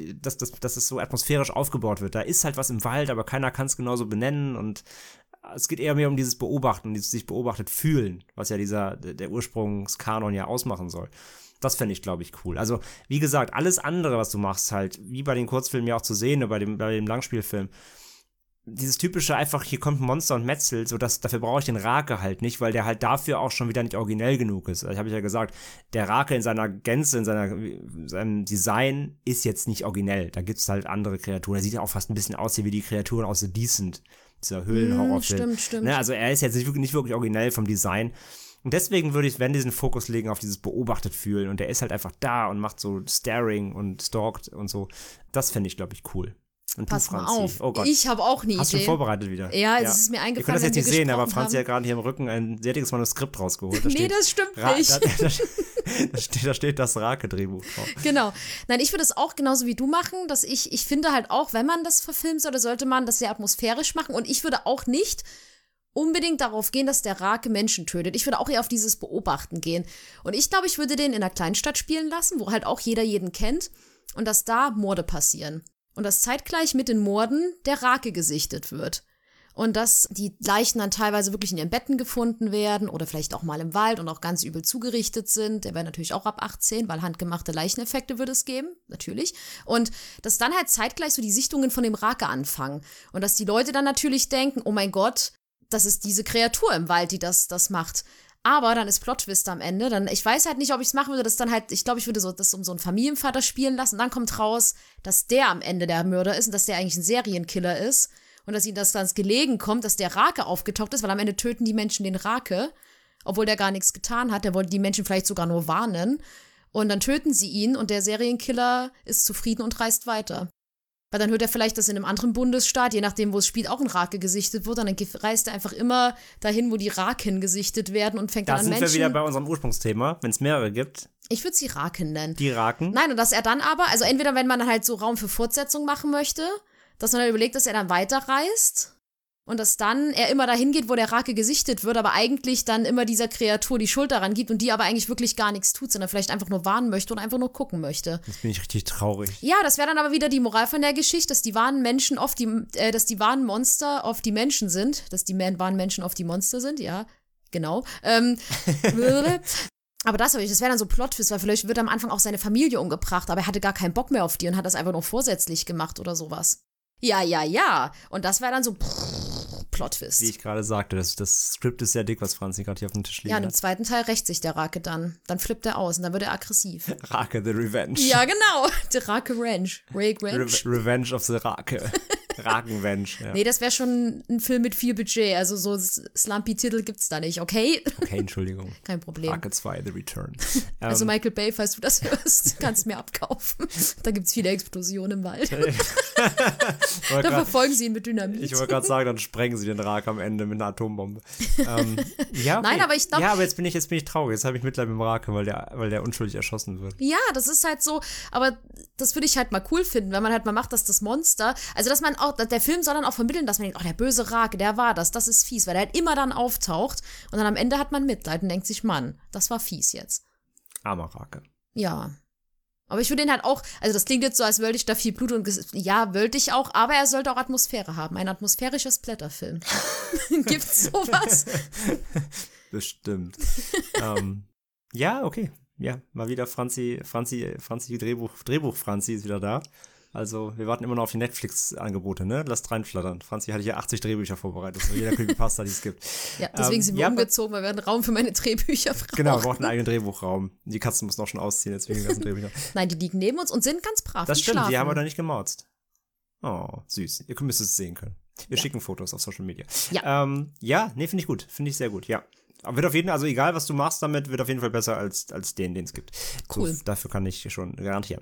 Speaker 4: dass es so atmosphärisch aufgebaut wird, da ist halt was im Wald, aber keiner kann es genauso benennen und es geht eher mehr um dieses Beobachten, dieses sich beobachtet fühlen, was ja der Ursprungskanon ja ausmachen soll. Das fände ich, glaube ich, cool. Also, wie gesagt, alles andere, was du machst, halt, wie bei den Kurzfilmen ja auch zu sehen, bei dem Langspielfilm, dieses typische einfach, hier kommt ein Monster und metzelt, dafür brauche ich den Rake halt nicht, weil der halt dafür auch schon wieder nicht originell genug ist. Also, habe ich ja gesagt, der Rake in seiner Gänze, in seinem Design ist jetzt nicht originell. Da gibt es halt andere Kreaturen. Er sieht ja auch fast ein bisschen aus hier wie die Kreaturen aus The Descent. Dieser Höhlenhorrorfilm.
Speaker 3: Stimmt.
Speaker 4: Ne, also er ist jetzt nicht wirklich originell vom Design. Und deswegen würde ich diesen Fokus legen auf dieses beobachtet fühlen. Und der ist halt einfach da und macht so Staring und stalkt und so. Das fände ich, glaube ich, cool. Und
Speaker 3: Pass
Speaker 4: du,
Speaker 3: mal
Speaker 4: Franzi.
Speaker 3: auf,
Speaker 4: Oh Gott.
Speaker 3: ich habe auch eine Idee.
Speaker 4: Hast du vorbereitet wieder?
Speaker 3: Ja, es ist mir
Speaker 4: Ihr
Speaker 3: eingefallen,
Speaker 4: könnt das jetzt
Speaker 3: wenn
Speaker 4: nicht
Speaker 3: wir
Speaker 4: sehen, aber
Speaker 3: gesprochen
Speaker 4: Franzi
Speaker 3: haben.
Speaker 4: hat gerade hier im Rücken ein sehr dickes Manuskript rausgeholt.
Speaker 3: Nee, das stimmt nicht.
Speaker 4: Da steht das Rake-Drehbuch drauf.
Speaker 3: Genau. Nein, ich würde es auch genauso wie du machen, dass ich finde halt auch, wenn man das verfilmen soll, sollte man das sehr atmosphärisch machen und ich würde auch nicht unbedingt darauf gehen, dass der Rake Menschen tötet. Ich würde auch eher auf dieses Beobachten gehen. Und ich glaube, ich würde den in einer Kleinstadt spielen lassen, wo halt auch jeder jeden kennt und dass da Morde passieren. Und dass zeitgleich mit den Morden der Rake gesichtet wird. Und dass die Leichen dann teilweise wirklich in ihren Betten gefunden werden oder vielleicht auch mal im Wald und auch ganz übel zugerichtet sind. Der wäre natürlich auch ab 18, weil handgemachte Leicheneffekte würde es geben, natürlich. Und dass dann halt zeitgleich so die Sichtungen von dem Rake anfangen. Und dass die Leute dann natürlich denken, oh mein Gott, das ist diese Kreatur im Wald, die das macht. Aber dann ist Plot-Twist am Ende. Ich weiß halt nicht, ob ich es machen würde, ich glaube, ich würde das um so einen Familienvater spielen lassen. Und dann kommt raus, dass der am Ende der Mörder ist und dass der eigentlich ein Serienkiller ist. Und dass ihnen das dann gelegen kommt, dass der Rake aufgetaucht ist, weil am Ende töten die Menschen den Rake, obwohl der gar nichts getan hat. Der wollte die Menschen vielleicht sogar nur warnen. Und dann töten sie ihn und der Serienkiller ist zufrieden und reist weiter. Weil dann hört er vielleicht, dass in einem anderen Bundesstaat, je nachdem, wo es spielt, auch ein Rake gesichtet wird. Und dann reist er einfach immer dahin, wo die Raken gesichtet werden und fängt dann an Menschen...
Speaker 4: Da sind wir wieder bei unserem Ursprungsthema, wenn es mehrere gibt.
Speaker 3: Ich würde sie Raken nennen.
Speaker 4: Die Raken?
Speaker 3: Nein, und dass er dann aber, also entweder wenn man dann halt so Raum für Fortsetzung machen möchte, dass man dann überlegt, dass er dann weiterreist und dass dann er immer dahin geht, wo der Rake gesichtet wird, aber eigentlich dann immer dieser Kreatur die Schuld daran gibt und die aber eigentlich wirklich gar nichts tut, sondern vielleicht einfach nur warnen möchte und einfach nur gucken möchte.
Speaker 4: Jetzt bin ich richtig traurig.
Speaker 3: Ja, das wäre dann aber wieder die Moral von der Geschichte, dass die wahren Menschen dass die wahren Monster oft die Menschen sind, dass die wahren Menschen oft die Monster sind, ja, genau. Aber das wäre dann so Plot-Twist, weil vielleicht wird am Anfang auch seine Familie umgebracht, aber er hatte gar keinen Bock mehr auf die und hat das einfach nur vorsätzlich gemacht oder sowas. Ja. Und das wäre dann so Plot-Twist.
Speaker 4: Wie ich gerade sagte, das Skript ist sehr dick, was Franzi gerade hier auf dem Tisch liegt.
Speaker 3: Ja, und im zweiten Teil rächt sich der Rake dann. Dann flippt er aus und dann wird er aggressiv.
Speaker 4: Rake the Revenge.
Speaker 3: Ja, genau. Der Rake Ranch.
Speaker 4: Revenge of the Rake. Rakenvenge, ja.
Speaker 3: Nee, das wäre schon ein Film mit viel Budget. Also so Slumpy-Titel gibt's da nicht, okay?
Speaker 4: Okay, Entschuldigung.
Speaker 3: Kein Problem.
Speaker 4: Rake 2, The Return.
Speaker 3: Also Michael Bay, falls du das hörst, kannst du mir abkaufen. Da gibt's viele Explosionen im Wald. Dann verfolgen sie ihn mit Dynamit.
Speaker 4: Ich wollte gerade sagen, dann sprengen sie den Rake am Ende mit einer Atombombe. Ja, okay.
Speaker 3: Nein, aber ich glaube...
Speaker 4: Ja, aber jetzt bin ich traurig. Jetzt habe ich Mitleid mit dem Rake, weil der unschuldig erschossen wird.
Speaker 3: Ja, das ist halt so, aber das würde ich halt mal cool finden, wenn man halt mal macht, dass das Monster, also dass man auch, der Film soll dann auch vermitteln, dass man denkt, oh, der böse Rake, der war das ist fies, weil der halt immer dann auftaucht und dann am Ende hat man Mitleid und denkt sich, Mann, das war fies jetzt.
Speaker 4: Armer Rake.
Speaker 3: Ja. Aber ich würde den halt auch, also das klingt jetzt so, als wollte ich da viel Blut und ja, wollte ich auch, aber er sollte auch Atmosphäre haben. Ein atmosphärischer Splatterfilm. Gibt's sowas?
Speaker 4: Bestimmt. Ja, okay. Ja, mal wieder Franzi, Drehbuch Franzi ist wieder da. Also, wir warten immer noch auf die Netflix-Angebote, ne? Lasst reinflattern. Franzi hatte hier 80 Drehbücher vorbereitet, so jeder Creepypasta, die es gibt.
Speaker 3: Ja, deswegen sind wir umgezogen, weil wir einen Raum für meine Drehbücher brauchen.
Speaker 4: Genau, wir brauchen einen eigenen Drehbuchraum. Die Katzen müssen auch schon ausziehen, jetzt wegen den ganzen Drehbüchern.
Speaker 3: Nein, die liegen neben uns und sind ganz brav.
Speaker 4: Das stimmt,
Speaker 3: schlafen.
Speaker 4: die haben wir da nicht gemauzt. Oh, süß. Ihr müsst es sehen können. Wir schicken Fotos auf Social Media.
Speaker 3: Ja.
Speaker 4: Finde ich gut. Finde ich sehr gut, ja. Aber wird auf jeden Fall, also egal, was du machst damit, wird auf jeden Fall besser als den es gibt.
Speaker 3: Cool.
Speaker 4: So, dafür kann ich schon garantieren.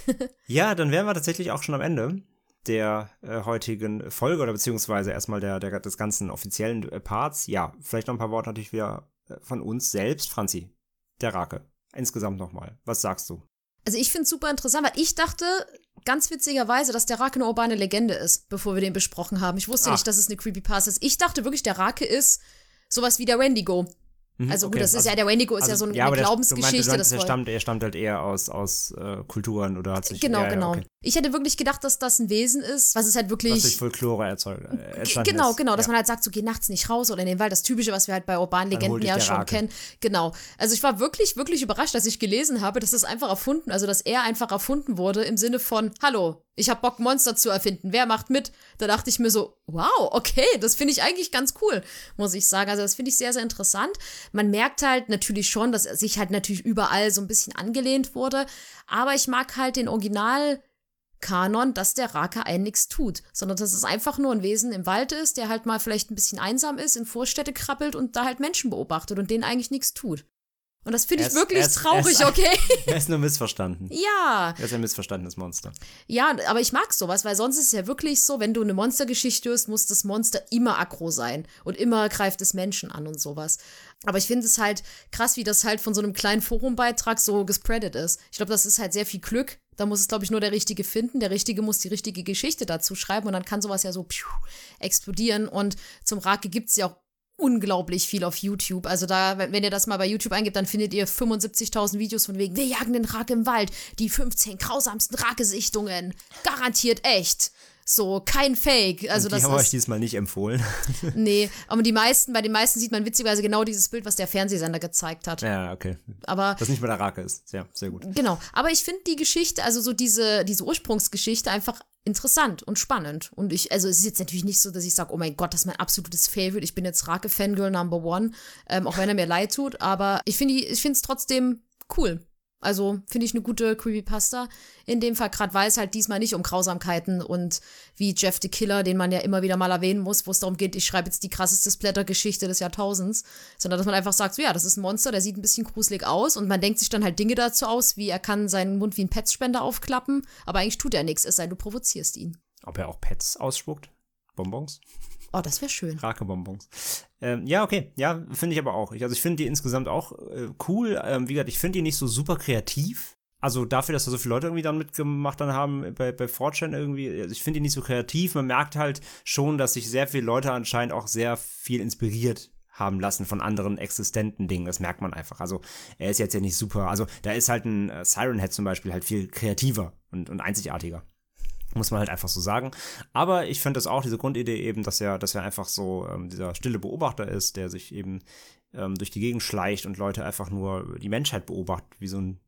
Speaker 4: Ja, dann wären wir tatsächlich auch schon am Ende der heutigen Folge oder beziehungsweise erstmal des ganzen offiziellen Parts. Ja, vielleicht noch ein paar Worte natürlich wieder von uns selbst. Franzi, der Rake. Insgesamt nochmal. Was sagst du?
Speaker 3: Also ich finde es super interessant, weil ich dachte ganz witzigerweise, dass der Rake eine urbane Legende ist, bevor wir den besprochen haben. Ich wusste nicht, dass es eine Creepypasta ist. Ich dachte wirklich, der Rake ist sowas wie der Wendigo. Also gut,
Speaker 4: okay,
Speaker 3: das ist ja, der Wendigo ist ja so eine Glaubensgeschichte.
Speaker 4: Er stammt halt eher aus Kulturen oder hat sich...
Speaker 3: Genau.
Speaker 4: Okay.
Speaker 3: Ich hätte wirklich gedacht, dass das ein Wesen ist, was es halt wirklich...
Speaker 4: Was durch Folklore entstanden
Speaker 3: Genau,
Speaker 4: ist.
Speaker 3: dass man halt sagt, so geh nachts nicht raus oder in den Wald, das Typische, was wir halt bei urbanen Legenden ja schon kennen. Genau. Also ich war wirklich, wirklich überrascht, dass ich gelesen habe, dass das einfach erfunden, also dass er einfach erfunden wurde im Sinne von, hallo, ich hab Bock, Monster zu erfinden, wer macht mit? Da dachte ich mir so, wow, okay, das finde ich eigentlich ganz cool, muss ich sagen. Also das finde ich sehr, sehr interessant. Man merkt halt natürlich schon, dass er sich halt natürlich überall so ein bisschen angelehnt wurde, aber ich mag halt den Originalkanon, dass der Rake einen nichts tut, sondern dass es einfach nur ein Wesen im Wald ist, der halt mal vielleicht ein bisschen einsam ist, in Vorstädte krabbelt und da halt Menschen beobachtet und denen eigentlich nichts tut. Und das finde ich wirklich traurig, okay?
Speaker 4: Er ist nur missverstanden.
Speaker 3: Ja.
Speaker 4: Er ist ein missverstandenes Monster.
Speaker 3: Ja, aber ich mag sowas, weil sonst ist es ja wirklich so, wenn du eine Monstergeschichte hörst, muss das Monster immer aggro sein und immer greift es Menschen an und sowas. Aber ich finde es halt krass, wie das halt von so einem kleinen Forumbeitrag so gespreadet ist. Ich glaube, das ist halt sehr viel Glück. Da muss es, glaube ich, nur der Richtige finden. Der Richtige muss die richtige Geschichte dazu schreiben und dann kann sowas ja so explodieren. Und zum Rake gibt es ja auch unglaublich viel auf YouTube. Also da, wenn ihr das mal bei YouTube eingebt, dann findet ihr 75.000 Videos von wegen, wir jagen den Rake im Wald, die 15 grausamsten Rake-Sichtungen, garantiert echt. So, kein Fake. Also
Speaker 4: die
Speaker 3: das
Speaker 4: haben wir euch diesmal nicht empfohlen.
Speaker 3: Nee, aber bei den meisten sieht man witzigerweise genau dieses Bild, was der Fernsehsender gezeigt hat.
Speaker 4: Ja, okay.
Speaker 3: Aber
Speaker 4: das nicht mal der Rake ist. Ja, sehr gut.
Speaker 3: Genau, aber ich finde die Geschichte, also so diese Ursprungsgeschichte einfach interessant und spannend. Und also es ist jetzt natürlich nicht so, dass ich sage, oh mein Gott, das ist mein absolutes Favorite, ich bin jetzt Rake-Fangirl Number 1, auch wenn er mir leid tut, aber ich finde es trotzdem cool. Also finde ich eine gute Creepypasta. In dem Fall, gerade weil es halt diesmal nicht um Grausamkeiten und wie Jeff the Killer, den man ja immer wieder mal erwähnen muss, wo es darum geht, ich schreibe jetzt die krasseste Splatter-Geschichte des Jahrtausends, sondern dass man einfach sagt, so ja, das ist ein Monster, der sieht ein bisschen gruselig aus und man denkt sich dann halt Dinge dazu aus, wie er kann seinen Mund wie ein Petspender aufklappen, aber eigentlich tut er nichts, es sei denn, du provozierst ihn.
Speaker 4: Ob er auch Pets ausspuckt? Bonbons?
Speaker 3: Oh, das wäre schön.
Speaker 4: Rake-Bonbons. Ja, okay. Ja, finde ich aber auch. Ich finde die insgesamt auch cool. Wie gesagt, ich finde die nicht so super kreativ. Also dafür, dass da so viele Leute irgendwie dann mitgemacht haben bei 4chan irgendwie. Also ich finde die nicht so kreativ. Man merkt halt schon, dass sich sehr viele Leute anscheinend auch sehr viel inspiriert haben lassen von anderen existenten Dingen. Das merkt man einfach. Also er ist jetzt ja nicht super. Also da ist halt ein Siren Head zum Beispiel halt viel kreativer und einzigartiger. Muss man halt einfach so sagen. Aber ich finde das auch, diese Grundidee eben, dass er einfach so dieser stille Beobachter ist, der sich eben durch die Gegend schleicht und Leute einfach nur die Menschheit beobachtet, wie so ein,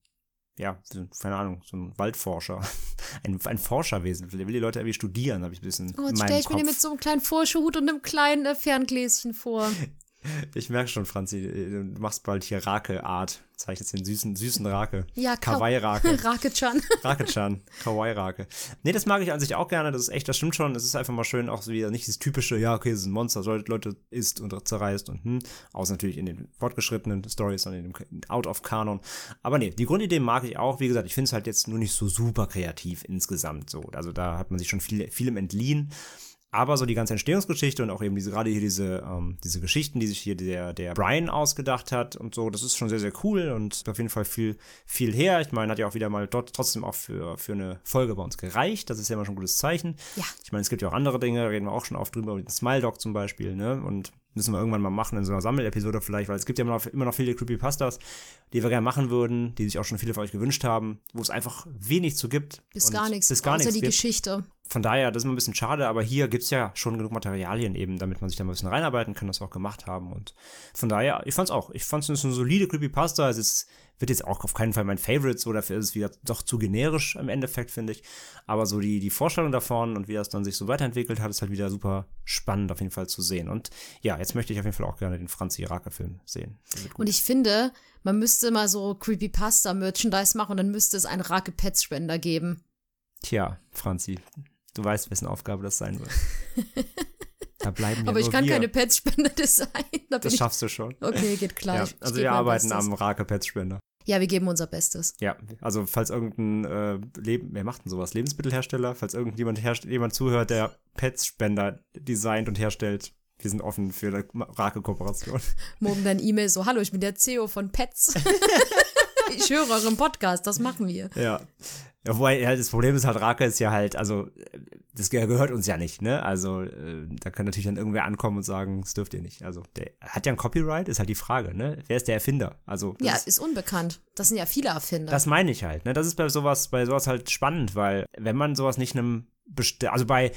Speaker 4: keine Ahnung, so ein Waldforscher. ein Forscherwesen. Der will die Leute irgendwie studieren, habe ich ein bisschen
Speaker 3: jetzt stelle ich mir den mit so einem kleinen Forscherhut und einem kleinen Ferngläschen vor.
Speaker 4: Ich merke schon, Franzi, du machst bald hier Rake-Art. Zeichnest den süßen Rake.
Speaker 3: Ja,
Speaker 4: Kawaii-Rake.
Speaker 3: Rake-chan.
Speaker 4: Rake-chan. Kawaii-Rake. Nee, das mag ich an sich auch gerne. Das stimmt schon. Es ist einfach mal schön, auch so wieder nicht dieses typische, ja, okay, es ist ein Monster, Leute isst und zerreißt und außer natürlich in den fortgeschrittenen Stories und in dem Out-of-Canon. Aber nee, die Grundidee mag ich auch. Wie gesagt, ich finde es halt jetzt nur nicht so super kreativ insgesamt so. Also da hat man sich schon vielem entliehen. Aber so die ganze Entstehungsgeschichte und auch eben gerade hier diese Geschichten, die sich hier der Brian ausgedacht hat und so, das ist schon sehr, sehr cool und auf jeden Fall viel her. Ich meine, hat ja auch wieder mal dort trotzdem auch für eine Folge bei uns gereicht. Das ist ja immer schon ein gutes Zeichen.
Speaker 3: Ja.
Speaker 4: Ich meine, es gibt ja auch andere Dinge, reden wir auch schon oft drüber, wie den Smile Dog zum Beispiel, ne? Und müssen wir irgendwann mal machen in so einer Sammelepisode vielleicht, weil es gibt ja immer noch viele Creepypastas, die wir gerne machen würden, die sich auch schon viele von euch gewünscht haben, wo es einfach wenig zu gibt.
Speaker 3: Bis gar nichts,
Speaker 4: außer
Speaker 3: außer die
Speaker 4: gibt.
Speaker 3: Geschichte.
Speaker 4: Von daher, das ist immer ein bisschen schade, aber hier gibt es ja schon genug Materialien eben, damit man sich da mal ein bisschen reinarbeiten kann, das wir auch gemacht haben. Und von daher, ich fand's auch. Ich fand's eine solide Creepypasta. Es wird jetzt auch auf keinen Fall mein Favorite, so dafür ist es wieder doch zu generisch im Endeffekt, finde ich. Aber so die Vorstellung davon und wie das dann sich so weiterentwickelt hat, ist halt wieder super spannend auf jeden Fall zu sehen. Und ja, jetzt möchte ich auf jeden Fall auch gerne den Franzi-Rake-Film sehen.
Speaker 3: Und ich finde, man müsste mal so Creepypasta-Merchandise machen und dann müsste es einen Rake-Pets-Spender geben.
Speaker 4: Tja, Franzi, du weißt, wessen Aufgabe das sein wird. Da bleiben ja
Speaker 3: Aber ich
Speaker 4: nur
Speaker 3: kann
Speaker 4: wir.
Speaker 3: keine Pets-Spender designen.
Speaker 4: Das schaffst du schon.
Speaker 3: Okay, geht klar.
Speaker 4: Ja,
Speaker 3: Ich
Speaker 4: also
Speaker 3: gebe
Speaker 4: wir
Speaker 3: mein
Speaker 4: arbeiten
Speaker 3: Bestes.
Speaker 4: am Rake-Pets-Spender.
Speaker 3: Ja, wir geben unser Bestes.
Speaker 4: Ja, also falls irgendein wer macht denn sowas? Lebensmittelhersteller? Falls jemand zuhört, der Pets-Spender designt und herstellt, wir sind offen für eine Rake-Kooperation.
Speaker 3: Morgen dann E-Mail so, hallo, ich bin der CEO von Pets. Ich höre euren Podcast, das machen wir.
Speaker 4: Ja. Ja, wobei, ja, das Problem ist halt, Rake ist ja halt, also, das gehört uns ja nicht, ne? Also, da kann natürlich dann irgendwer ankommen und sagen, das dürft ihr nicht. Also, der hat ja ein Copyright, ist halt die Frage, ne? Wer ist der Erfinder? Also,
Speaker 3: Ja, ist unbekannt. Das sind ja viele Erfinder.
Speaker 4: das meine ich halt, ne? Das ist bei sowas halt spannend, weil, wenn man sowas nicht einem, also bei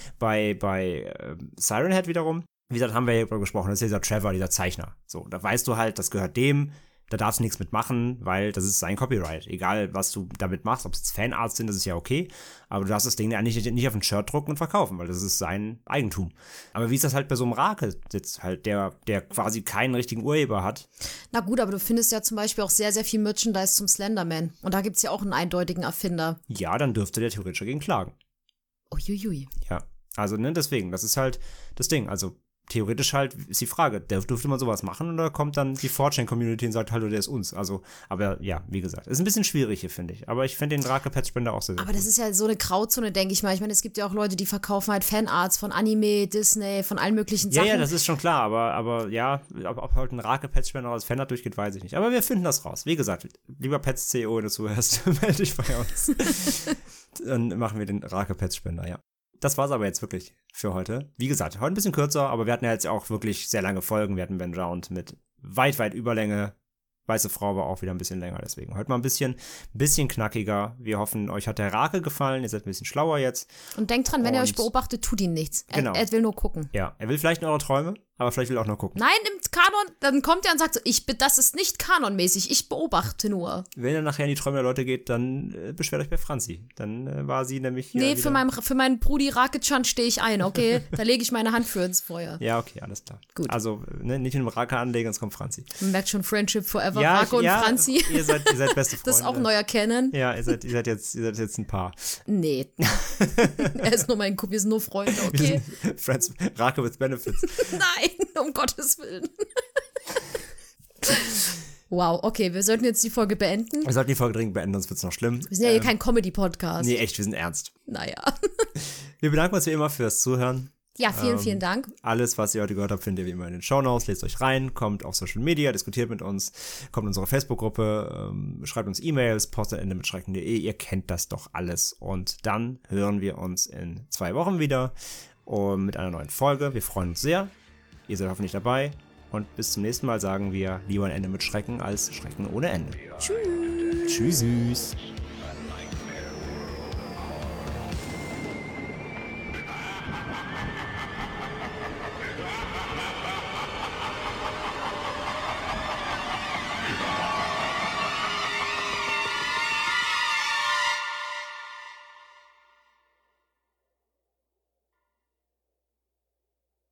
Speaker 4: Siren Head wiederum, wie gesagt, haben wir ja darüber gesprochen, das ist dieser Trevor, dieser Zeichner. So, da weißt du halt, das gehört dem, da darfst du nichts mitmachen, weil das ist sein Copyright. Egal, was du damit machst, ob es jetzt Fanarts sind, das ist ja okay, aber du darfst das Ding ja nicht auf ein Shirt drucken und verkaufen, weil das ist sein Eigentum. Aber wie ist das halt bei so einem Rake jetzt halt, der quasi keinen richtigen Urheber hat?
Speaker 3: Na gut, aber du findest ja zum Beispiel auch sehr, sehr viel Merchandise zum Slenderman. Und da gibt es ja auch einen eindeutigen Erfinder.
Speaker 4: Ja, dann dürfte der theoretisch dagegen klagen.
Speaker 3: Uiuiui.
Speaker 4: Ja, also ne, deswegen, das ist halt das Ding, also theoretisch halt ist die Frage, dürfte man sowas machen oder kommt dann die 4chan-Community und sagt, hallo, der ist uns. Also, aber ja, wie gesagt, ist ein bisschen schwierig hier, finde ich. Aber ich finde den Rake-Pet-Spender auch sehr, sehr
Speaker 3: Aber das ist ja so eine Grauzone, denke ich mal. Ich meine, es gibt ja auch Leute, die verkaufen halt Fanarts von Anime, Disney, von allen möglichen Sachen.
Speaker 4: Ja, das ist schon klar, aber ja, ob halt ein Rake-Pet-Spender als Fanart durchgeht, weiß ich nicht. Aber wir finden das raus. Wie gesagt, lieber Pets-CEO, wenn du zuhörst, melde dich bei uns. Dann machen wir den Rake-Pet-Spender, ja. Das war's aber jetzt wirklich für heute. Wie gesagt, heute ein bisschen kürzer, aber wir hatten ja jetzt auch wirklich sehr lange Folgen. Wir hatten Ben Round mit weit Überlänge. Weiße Frau war auch wieder ein bisschen länger, deswegen heute mal ein bisschen knackiger. Wir hoffen, euch hat der Rake gefallen. Ihr seid ein bisschen schlauer jetzt.
Speaker 3: Und denkt dran, wenn ihr euch beobachtet, tut ihm nichts.
Speaker 4: Genau.
Speaker 3: Er will nur gucken.
Speaker 4: Ja, er will vielleicht in eure Träume, aber vielleicht will er auch nur gucken.
Speaker 3: Nein, im Kanon, dann kommt er und sagt so, das ist nicht kanonmäßig, ich beobachte nur.
Speaker 4: Wenn er nachher in die Träume der Leute geht, dann beschwert euch bei Franzi. Dann war sie nämlich hier
Speaker 3: Nee,
Speaker 4: wieder
Speaker 3: für meinen Brudi Rake-chan stehe ich ein, okay? Da lege ich meine Hand für ins Feuer.
Speaker 4: Ja, okay, alles klar.
Speaker 3: Gut.
Speaker 4: Also, ne, nicht mit dem Rake anlegen, sonst kommt Franzi.
Speaker 3: Man merkt schon Friendship forever, Rake und Franzi.
Speaker 4: Ihr seid beste Freunde.
Speaker 3: Das ist auch neuer Canon.
Speaker 4: Ja, ihr seid jetzt ein Paar.
Speaker 3: Nee. Er ist nur mein Kumpel, wir sind nur Freunde, okay?
Speaker 4: Friends, Rake with Benefits.
Speaker 3: Nein, um Gottes Willen. Wow, okay, wir sollten jetzt die Folge beenden.
Speaker 4: Wir sollten die Folge dringend beenden, sonst wird es noch schlimm.
Speaker 3: Wir sind ja hier kein Comedy-Podcast.
Speaker 4: Nee, echt, wir sind ernst.
Speaker 3: Naja.
Speaker 4: Wir bedanken uns wie immer fürs Zuhören.
Speaker 3: Ja, vielen Dank.
Speaker 4: Alles, was ihr heute gehört habt, findet ihr wie immer in den Shownotes. Lest euch rein, kommt auf Social Media, diskutiert mit uns, kommt in unsere Facebook-Gruppe, schreibt uns E-Mails, post@endemitschrecken.de. Ihr kennt das doch alles. Und dann hören wir uns in 2 Wochen wieder mit einer neuen Folge. Wir freuen uns sehr. Ihr seid hoffentlich dabei. Und bis zum nächsten Mal sagen wir, lieber ein Ende mit Schrecken als Schrecken ohne Ende.
Speaker 3: Tschüss.
Speaker 4: Tschüss.